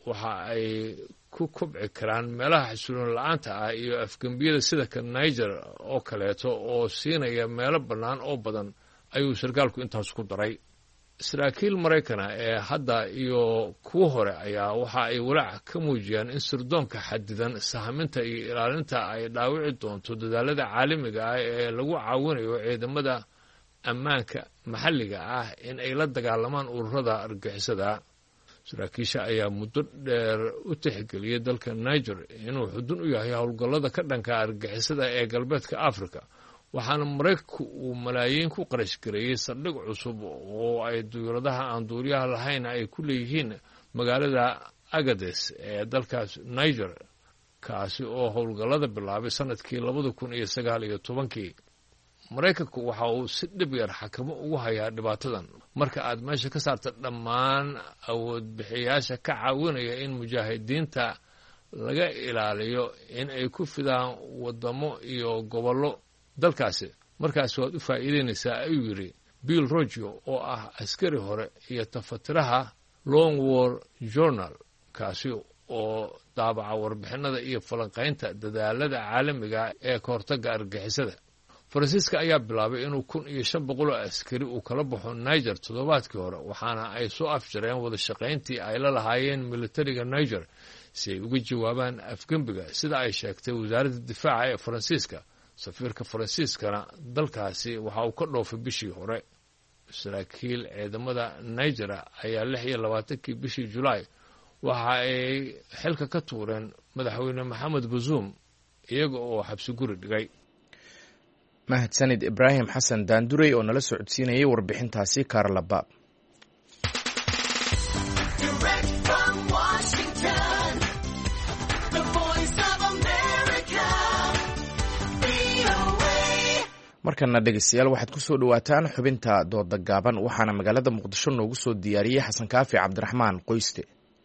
waxa ay ku kobci karaan meelaha xasiloon la-aanta ah iyo afgembiyada sida ka niger oo kaleeto oo siinaya meelo bannaan oo badan ayuu sarkaalku intaas ku daray saraakiil maraykana ee hadda iyo kuwa hore ayaa waxa ay walaac ka muujiyaan in sirdoonka xadidan sahaminta iyo ilaalinta ay dhaawici doonto dadaalada caalamiga ah ee lagu caawinayo ciidamada ammaanka maxalliga ah in ay la dagaalamaan ururada argixisada saraakiisha ayaa muddo dheer u tixgeliyay dalka niger inuu xudun u yahay howlgallada ka dhanka argixisada ee galbeedka africa waxaana maraykanku uu malaayiin ku qarash gareeyey saldhig cusub oo ay duyuradaha aan duuriyaha lahayn ay ku leeyihiin magaalada agades ee dalkaas niger kaasi oo howlgallada bilaabay sanadkii labada kun iyo sagaal iyo tobankii maraykanku waxa uu si dhib yar xakamo ugu hayaa dhibaatadan marka aad meesha ka saarta dhammaan awoodbixiyaasha ka caawinaya in mujaahidiinta laga ilaaliyo in ay ku fidaan waddamo iyo gobollo dalkaasi markaas waad u faa'iidaynaysaa ayuu yidhi bill rogio oo ah askari hore iyo tafatiraha long war journal kaasi oo daabaca warbixinada iyo falanqaynta dadaalada caalamiga ee ka hortagga argixisada faransiiska ayaa bilaabay inuu kun iyo shan boqol oo askari uu kala baxo niger toddobaadkii hore waxaana ay soo afjareen wada shaqayntii ay la lahaayeen militariga niger si ay uga jawaabaan afgembiga sida ay sheegtay wasaaradda difaaca ee faransiiska safiirka faransiiskana dalkaasi waxa uu ka dhoofay bishii hore saraakiil ciidamada niger ayaa lix iyo labaatankii bishii julaay waxa ay xilka ka tuureen madaxweyne maxamed bazuum iyaga oo xabsi guri dhigay mahadsanid ibraahim xasan daandurey oo nala socodsiinayay warbixintaasi kaarlabaab markana dhegeystayaal waxaad ku soo dhowaataan xubinta dooda gaaban waxaana magaalada muqdisho noogu soo diyaariyey xasan kaafi cabdiraxmaan qoyste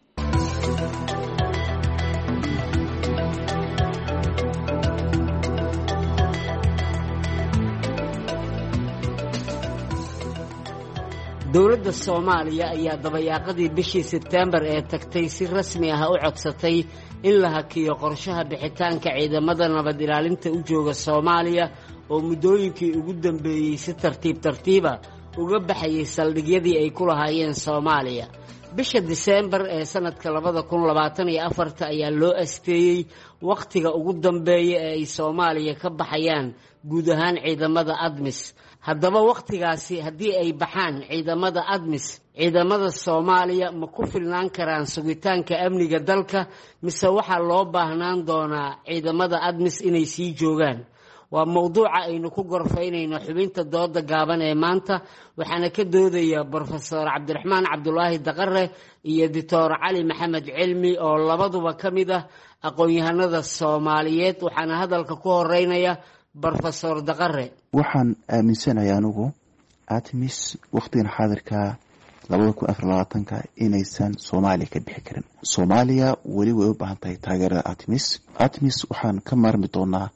dowladda soomaaliya ayaa dabayaaqadii bishii sebteembar ee tagtay si rasmi ah u codsatay in la hakiyo qorshaha bixitaanka ciidamada nabad ilaalinta u jooga soomaaliya oo muddooyinkii ugu dambeeyey si tartiib tartiiba uga baxayay saldhigyadii ay ku lahaayeen soomaaliya bisha diseembar ee sanadka labada kun labaatan iyo afarta ayaa loo asteeyey wakhtiga ugu dambeeya ee ay soomaaliya ka baxayaan guud ahaan ciidamada admis haddaba wakhtigaasi haddii ay baxaan ciidamada admis ciidamada soomaaliya ma ku filnaan karaan sugitaanka amniga dalka mise waxaa loo baahnaan doonaa ciidamada admis inay sii joogaan waa mowduuca aynu ku gorfaynayno xubinta dooda gaaban ee maanta waxaana ka doodaya brofesor cabdiraxmaan cabdulaahi daqare iyo doctor cali maxamed cilmi oo labaduba ka mid ah aqoon-yahanada soomaaliyeed waxaana hadalka ku horeynaya brofesor daqare waxaan aaminsanahay anugu artemis wakhtigan xaadirka labada kun afar labaatanka inaysan soomaaliya ka bixi karin soomaaliya weli way u baahan tahay taageerada artemis artemis waxaan ka maarmi doonaa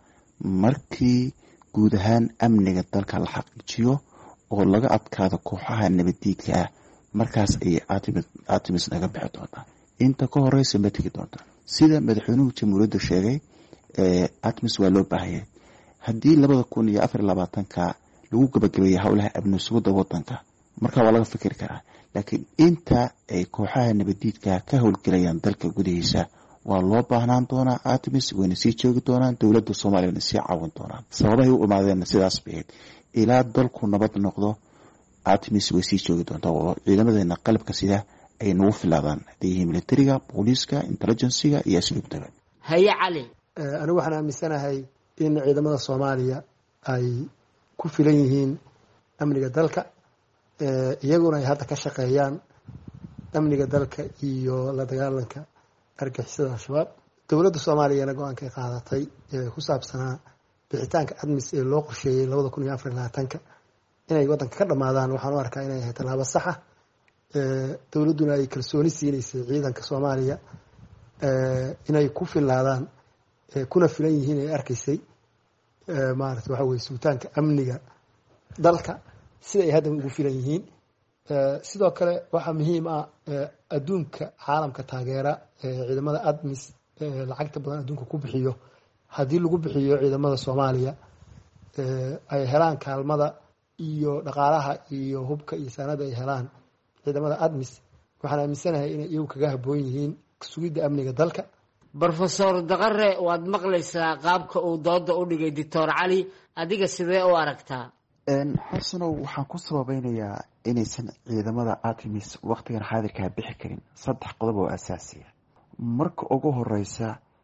markii guud ahaan amniga dalka la xaqiijiyo oo laga adkaado kooxaha nabaddiidka ah markaas ayay artemis naga bixi doontaa inta ka horeysa ma tegi doontaa sida madaxweynuhu jamhuuriyadda sheegay artemis waa loo baahanyay haddii labada kun iyo afar labaatanka lagu gabagabeeyay howlaha amni sugidda wadanka markaa waa laga fikiri karaa laakiin inta ay kooxaha nabaddiidka ka howlgelayaan dalka gudihiisa waa loo baahnaan doonaa artemis wayna sii joogi doonaan dowladda soomaaliya wayna sii caawin doonaan sababahay u imaadeen sidaas bayd ilaa dalku nabad noqdo artemis way sii joogi doontaa oo ciidamadeena qalabka sida ay nagu filaadaan hadday yihiin militariga booliiska intelligensiga iyo asluubtaba haye cali anigu waxaan aaminsanahay in ciidamada soomaaliya ay ku filan yihiin amniga dalka iyaguna ay hadda ka shaqeeyaan amniga dalka iyo la dagaalanka argixisada al-shabaab dowladda soomaaliyana go-aanka ay qaadatay ee ku saabsanaa bixitaanka admis ee loo qorsheeyey labada kun iyo afar labaatanka inay waddanka ka dhammaadaan waxaan u arkaa inay ahay tallaabo saxa dowladduna ay kalsooni siinaysay ciidanka soomaaliya inay ku filaadaan kuna filan yihiin ay arkaysay maarata waxa weye sugitaanka amniga dalka sida ay hadda ugu filan yihiin sidoo kale waxaa muhiim ah adduunka caalamka taageera ciidamada admis lacagta badan adduunka ku bixiyo haddii lagu bixiyo ciidamada soomaaliya ay helaan kaalmada iyo dhaqaalaha iyo hubka iyo saanada ay helaan ciidamada admis waxaan aaminsanahay inay iyagu kaga habboon yihiin sugidda amniga dalka. brofesor daqare waad maqlaysaa qaabka uu dooda u dhigay doctor cali, adiga sidee u aragtaa? xasanow waxaan ku sababeynayaa inaysan ciidamada artemis waqtigan xaadirkaa bixi karin saddex qodob oo asaasiya. marka ugu horeysa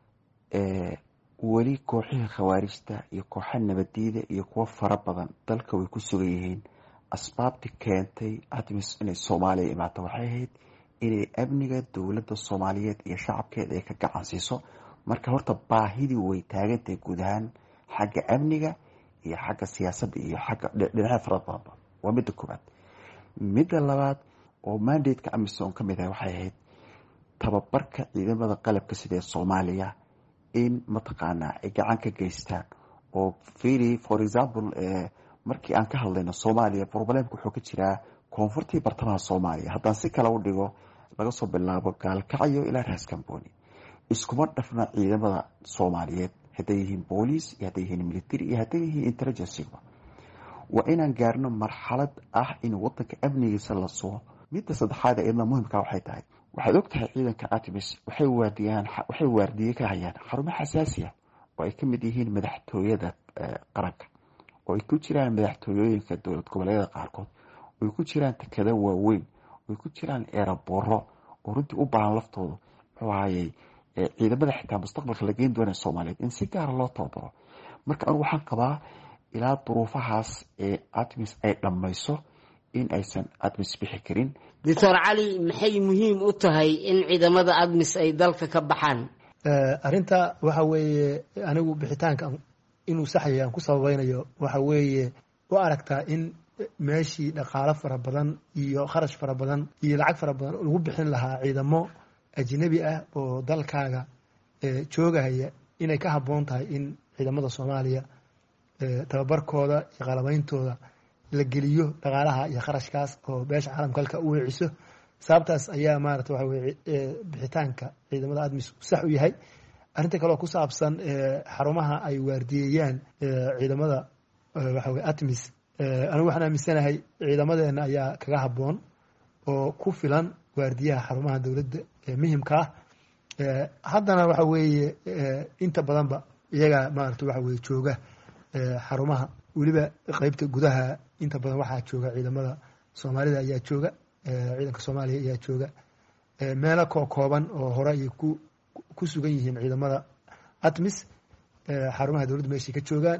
weli kooxihii khawaarijta iyo kooxa nabadiida iyo kuwo fara badan dalka way ku sugan yihiin. asbaabti keentay artemis inay soomaaliya imaato waxay ahayd inay amniga dowladda soomaaliyeed iyo shacabkeeda ay ka gacan siiso. marka horta baahidii way taagantahay guud ahaan xagga amniga iyo xagga siyaasadda iyo xagga dhinaca fara badanba. waa midda koobaad. midda labaad oo mandateka amisom ka mid ah waxay ahayd tababarka ciidamada qalabka sida soomaaliya in mataqaanaa ay gacan ka geystaan. oo firi for example markii aan ka hadlayno soomaaliya problemka wuxuu ka jiraa koonfurtii bartamaha soomaaliya. haddaan si kale u dhigo laga soo bilaabo gaalkacyo ilaa raaskambooni iskuma dhafna ciidamada soomaaliyeed hadday yihiin booliis iyo hadday yihiin military iyo hadday yihiin intelligenceba. waa inaan gaarno marxalad ah in wadanka amnigiisa la sugo. midda saddexaad ee iyadna muhimka waxay tahay waxaad og tahay ciidanka artemis waxay waardiyaan waxay waardiye ka hayaan xarumo xasaasiya oo ay ka mid yihiin madaxtooyada qaranka, oo ay ku jiraan madaxtooyooyinka dowlad goboleedyada qaarkood, oo ay ku jiraan takada waaweyn, oo ay ku jiraan eerabooro oo runtii u baahan laftooda muxuu ahayey ciidamada xitaa mustaqbalka la geyn doonaya soomaaliyeed in si gaara loo tababaro. marka anigu waxaan qabaa ilaa duruufahaas ee artemis ay dhammayso in aysan admis bixi karin. doctor cali, maxay muhiim u tahay in ciidamada admis ay dalka ka baxaan? arrinta waxa weeye anigu bixitaanka inuu saxyahay aan ku sababeynayo waxa weeye u aragtaa in meeshii dhaqaalo fara badan iyo kharash fara badan iyo lacag fara badan lagu bixin lahaa ciidamo ajnabi ah oo dalkaaga joogahaya inay ka habboon tahay in ciidamada soomaaliya tababarkooda iyo qalabeyntooda la geliyo dhaqaalaha iyo kharashkaas oo beesha caalamka halka u weeciso. sababtaas ayaa maarata waxa weye bixitaanka ciidamada admis sax u yahay. arrinta kaleoo ku saabsan xarumaha ay waardiyeeyaan ciidamada waxa weye artemis, anigu waxaan aaminsanahay ciidamadeena ayaa kaga habboon oo ku filan waardiyaha xarumaha dowladda ee muhimka ah. haddana waxa weeye inta badanba iyaga maarata waxa weye jooga xarumaha, weliba qeybta gudaha inta badan waxaa jooga ciidamada soomaalida ayaa jooga, ciidanka soomaaliya ayaa jooga. meelo koo kooban oo hore ay ku ku sugan yihiin ciidamada artemis, xarumaha dowladda meeshay ka joogaan.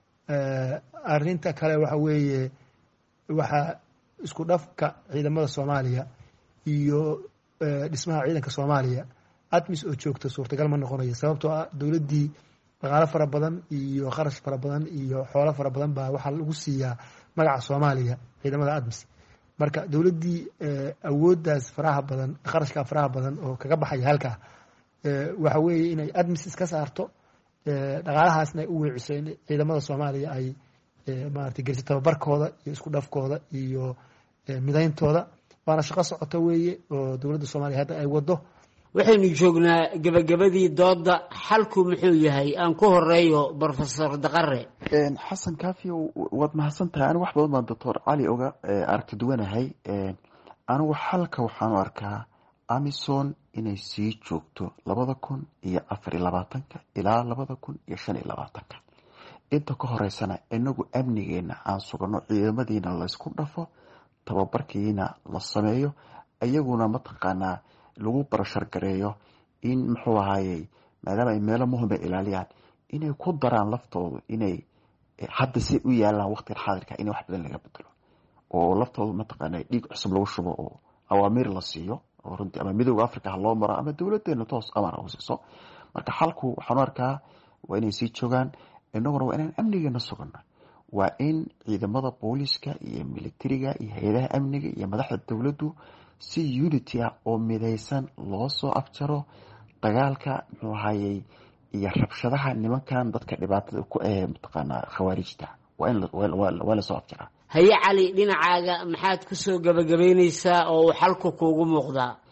arrinta kale waxa weeye waxaa isku dhafka ciidamada soomaaliya iyo dhismaha ciidanka soomaaliya artemis oo joogto suurtagal ma noqonayo, sababtoo ah dowladdii dhaqaalo fara badan iyo kharash fara badan iyo xoolo fara badan baa waxaa lagu siiyaa magaca soomaaliya ciidamada artemis. marka dowladdii awooddaas faraha badan kharashkaa faraha badan oo kaga baxaya halkaa waxa weeye inay artemis iska saarto, dhaqaalahaasna ay u weeciso in ciidamada soomaaliya ay maarata geliso tababarkooda iyo isku dhafkooda iyo midayntooda. waana shaqo socoto weeye oo dowladda soomaaliya hadda ay wado. waxaynu joognaa gebagabadii dooda, xalku muxuu yahay? aan ku horeeyo brofesor daqare. xasan kaafiyo waad mahadsan tahay. anigu wax badan baan doctor cali oga aragti duwanahay. anigu xalka waxaan u arkaa amison inay sii joogto labada kun iyo afar iyo labaatanka ilaa labada kun iyo shan iyo labaatanka. inta ka horeysana inagu amnigeena aan sugano, ciidamadiina laysku dhafo, tababarkiina la sameeyo, iyaguna mataqaanaa lagu barashar gareeyo in muxuu ahayey maadaama ay meelo muhim ay ilaaliyaan inay ku daraan laftoodu inay hadda si u yaalaan waqtigan xaadirka in wax badan laga bedelo oo laftoodu mataqaanaa dhiig cusub lagu shubo oo awaamiir la siiyo oo runtii ama midowga africa ha loo maro ama dowladeena toos amar u siiso. marka xalku waxaan arkaa waa inay sii joogaan, inaguna waa inaan amnigeena sugana. waa in ciidamada booliska iyo militariga iyo hay-adaha amniga iyo madaxda dowladdu si unity ah oo midaysan loo soo afjaro dagaalka muxuu ahayey iyo rabshadaha nimankan dadka dhibaatada ku ah mataqaanaa khawaarijta. waa in waa la soo afjaraa. haye cali, dhinacaaga maxaad ku soo gabagabeyneysaa oo uu xalku kuugu muuqdaa?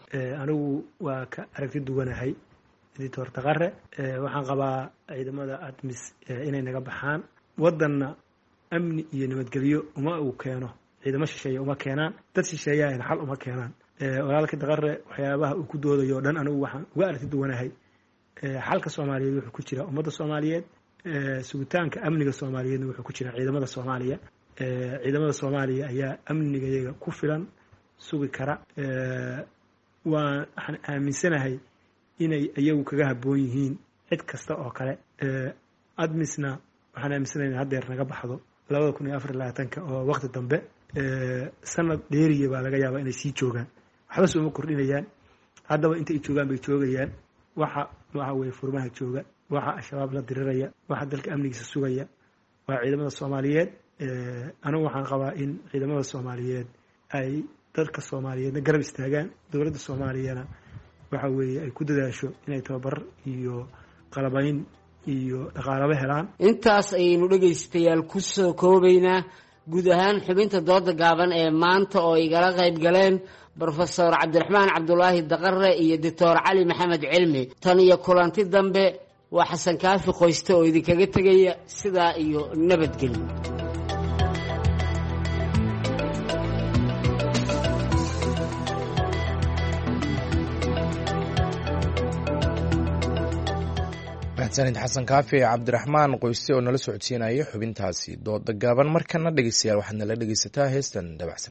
anigu waa ka aragti duwanahay editor Daqare waxaan qabaa ciidamada ATMIS inay naga baxaan wadanna amni iyo nabadgelyo uma uu keeno ciidamo shisheeye uma keenaan dad shisheeyaha xal uma keenaan walaalka Daqare waxyaabaha uu ku doodayo dhan anigu waxaan uga aragti duwanahay xalka Soomaaliyeed wuxuu ku jira ummadda Soomaaliyeed sugitaanka amniga Soomaaliyeed wuxuu ku jira ciidamada Soomaaliya ciidamada Soomaaliya ayaa amnigeeda ku filan sugi kara waan aaminsanahay inay ayagu kaga haboon yihiin cid kasta oo kale ATMISna waxaan aaminsanahay in haddeer naga baxdo labada kun iyo afar iyo labaatanka oo waqti dambe sanad dheeriya baa laga yaabaa inay sii joogaan waxba soo ma kordhinayaan haddaba inta ay joogaan bay joogayaan waxa waxa weeye furmaha jooga waxa al-shabaab la diriraya waxa dalka amnigiisa sugaya waa ciidamada Soomaaliyeed anigu waxaan qabaa in ciidamada Soomaaliyeed ay dalka Soomaaliyeedna garab istaagaan dowladda Soomaaliyana waxa weeye ay ku dadaasho inay tababar iyo qalabayn iyo dhaqaalaha helaan intaas ayaynu dhageystayaal ku soo koobaynaa guud ahaan xubinta dooda gaaban ee maanta oo igala qayb galeen Professor Cabdiraxmaan Cabdullaahi Daqare iyo Doctor Cali Maxamed Cilmi tan iyo kulanti dambe waa Xasan Kaafi Qoyste oo idinkaga tagaya sidaa iyo nabadgelyo sanid xasan kaafi cabdiraxmaan qoyste oo nala socodsiinaya xubintaasi dooda gaaban markana dhegeystayaal waxaad nala dhegeysataa heestan dabacsan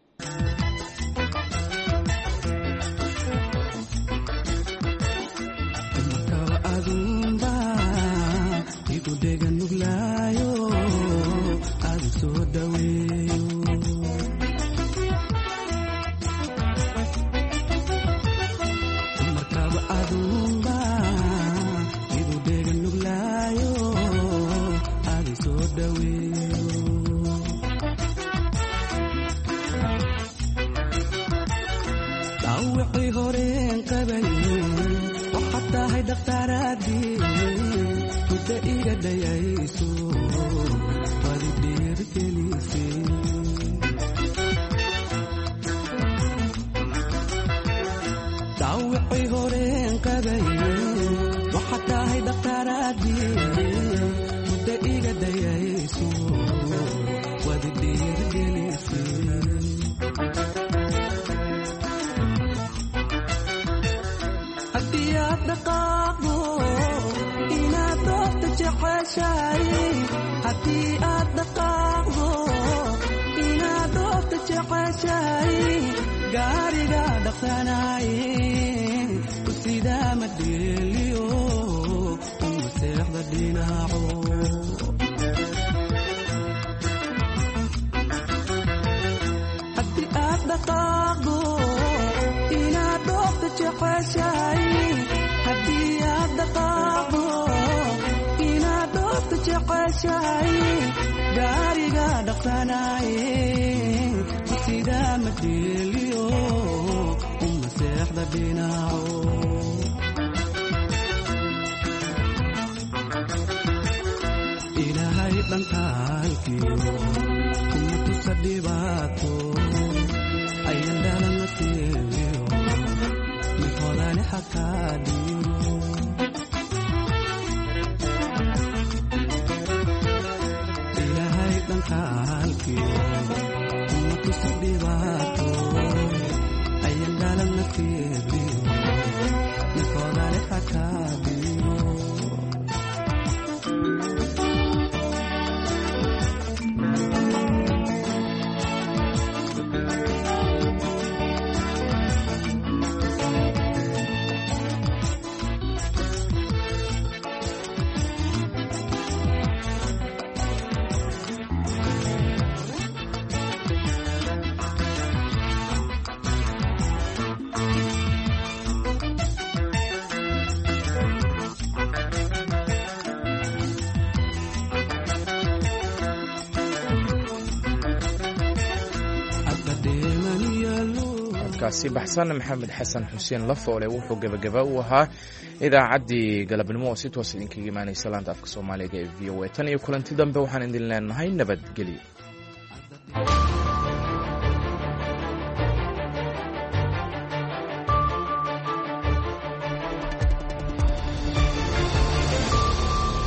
si baxsan maxamed xasan xuseen lafoole wuxuu gabagaba u ahaa idaacaddii galabnimo oo si toos idinkaga imaanaysa laanta afka Soomaaliga ee V O A tan iyo kulanti dambe waxaan idin leenahay nabadgelyo.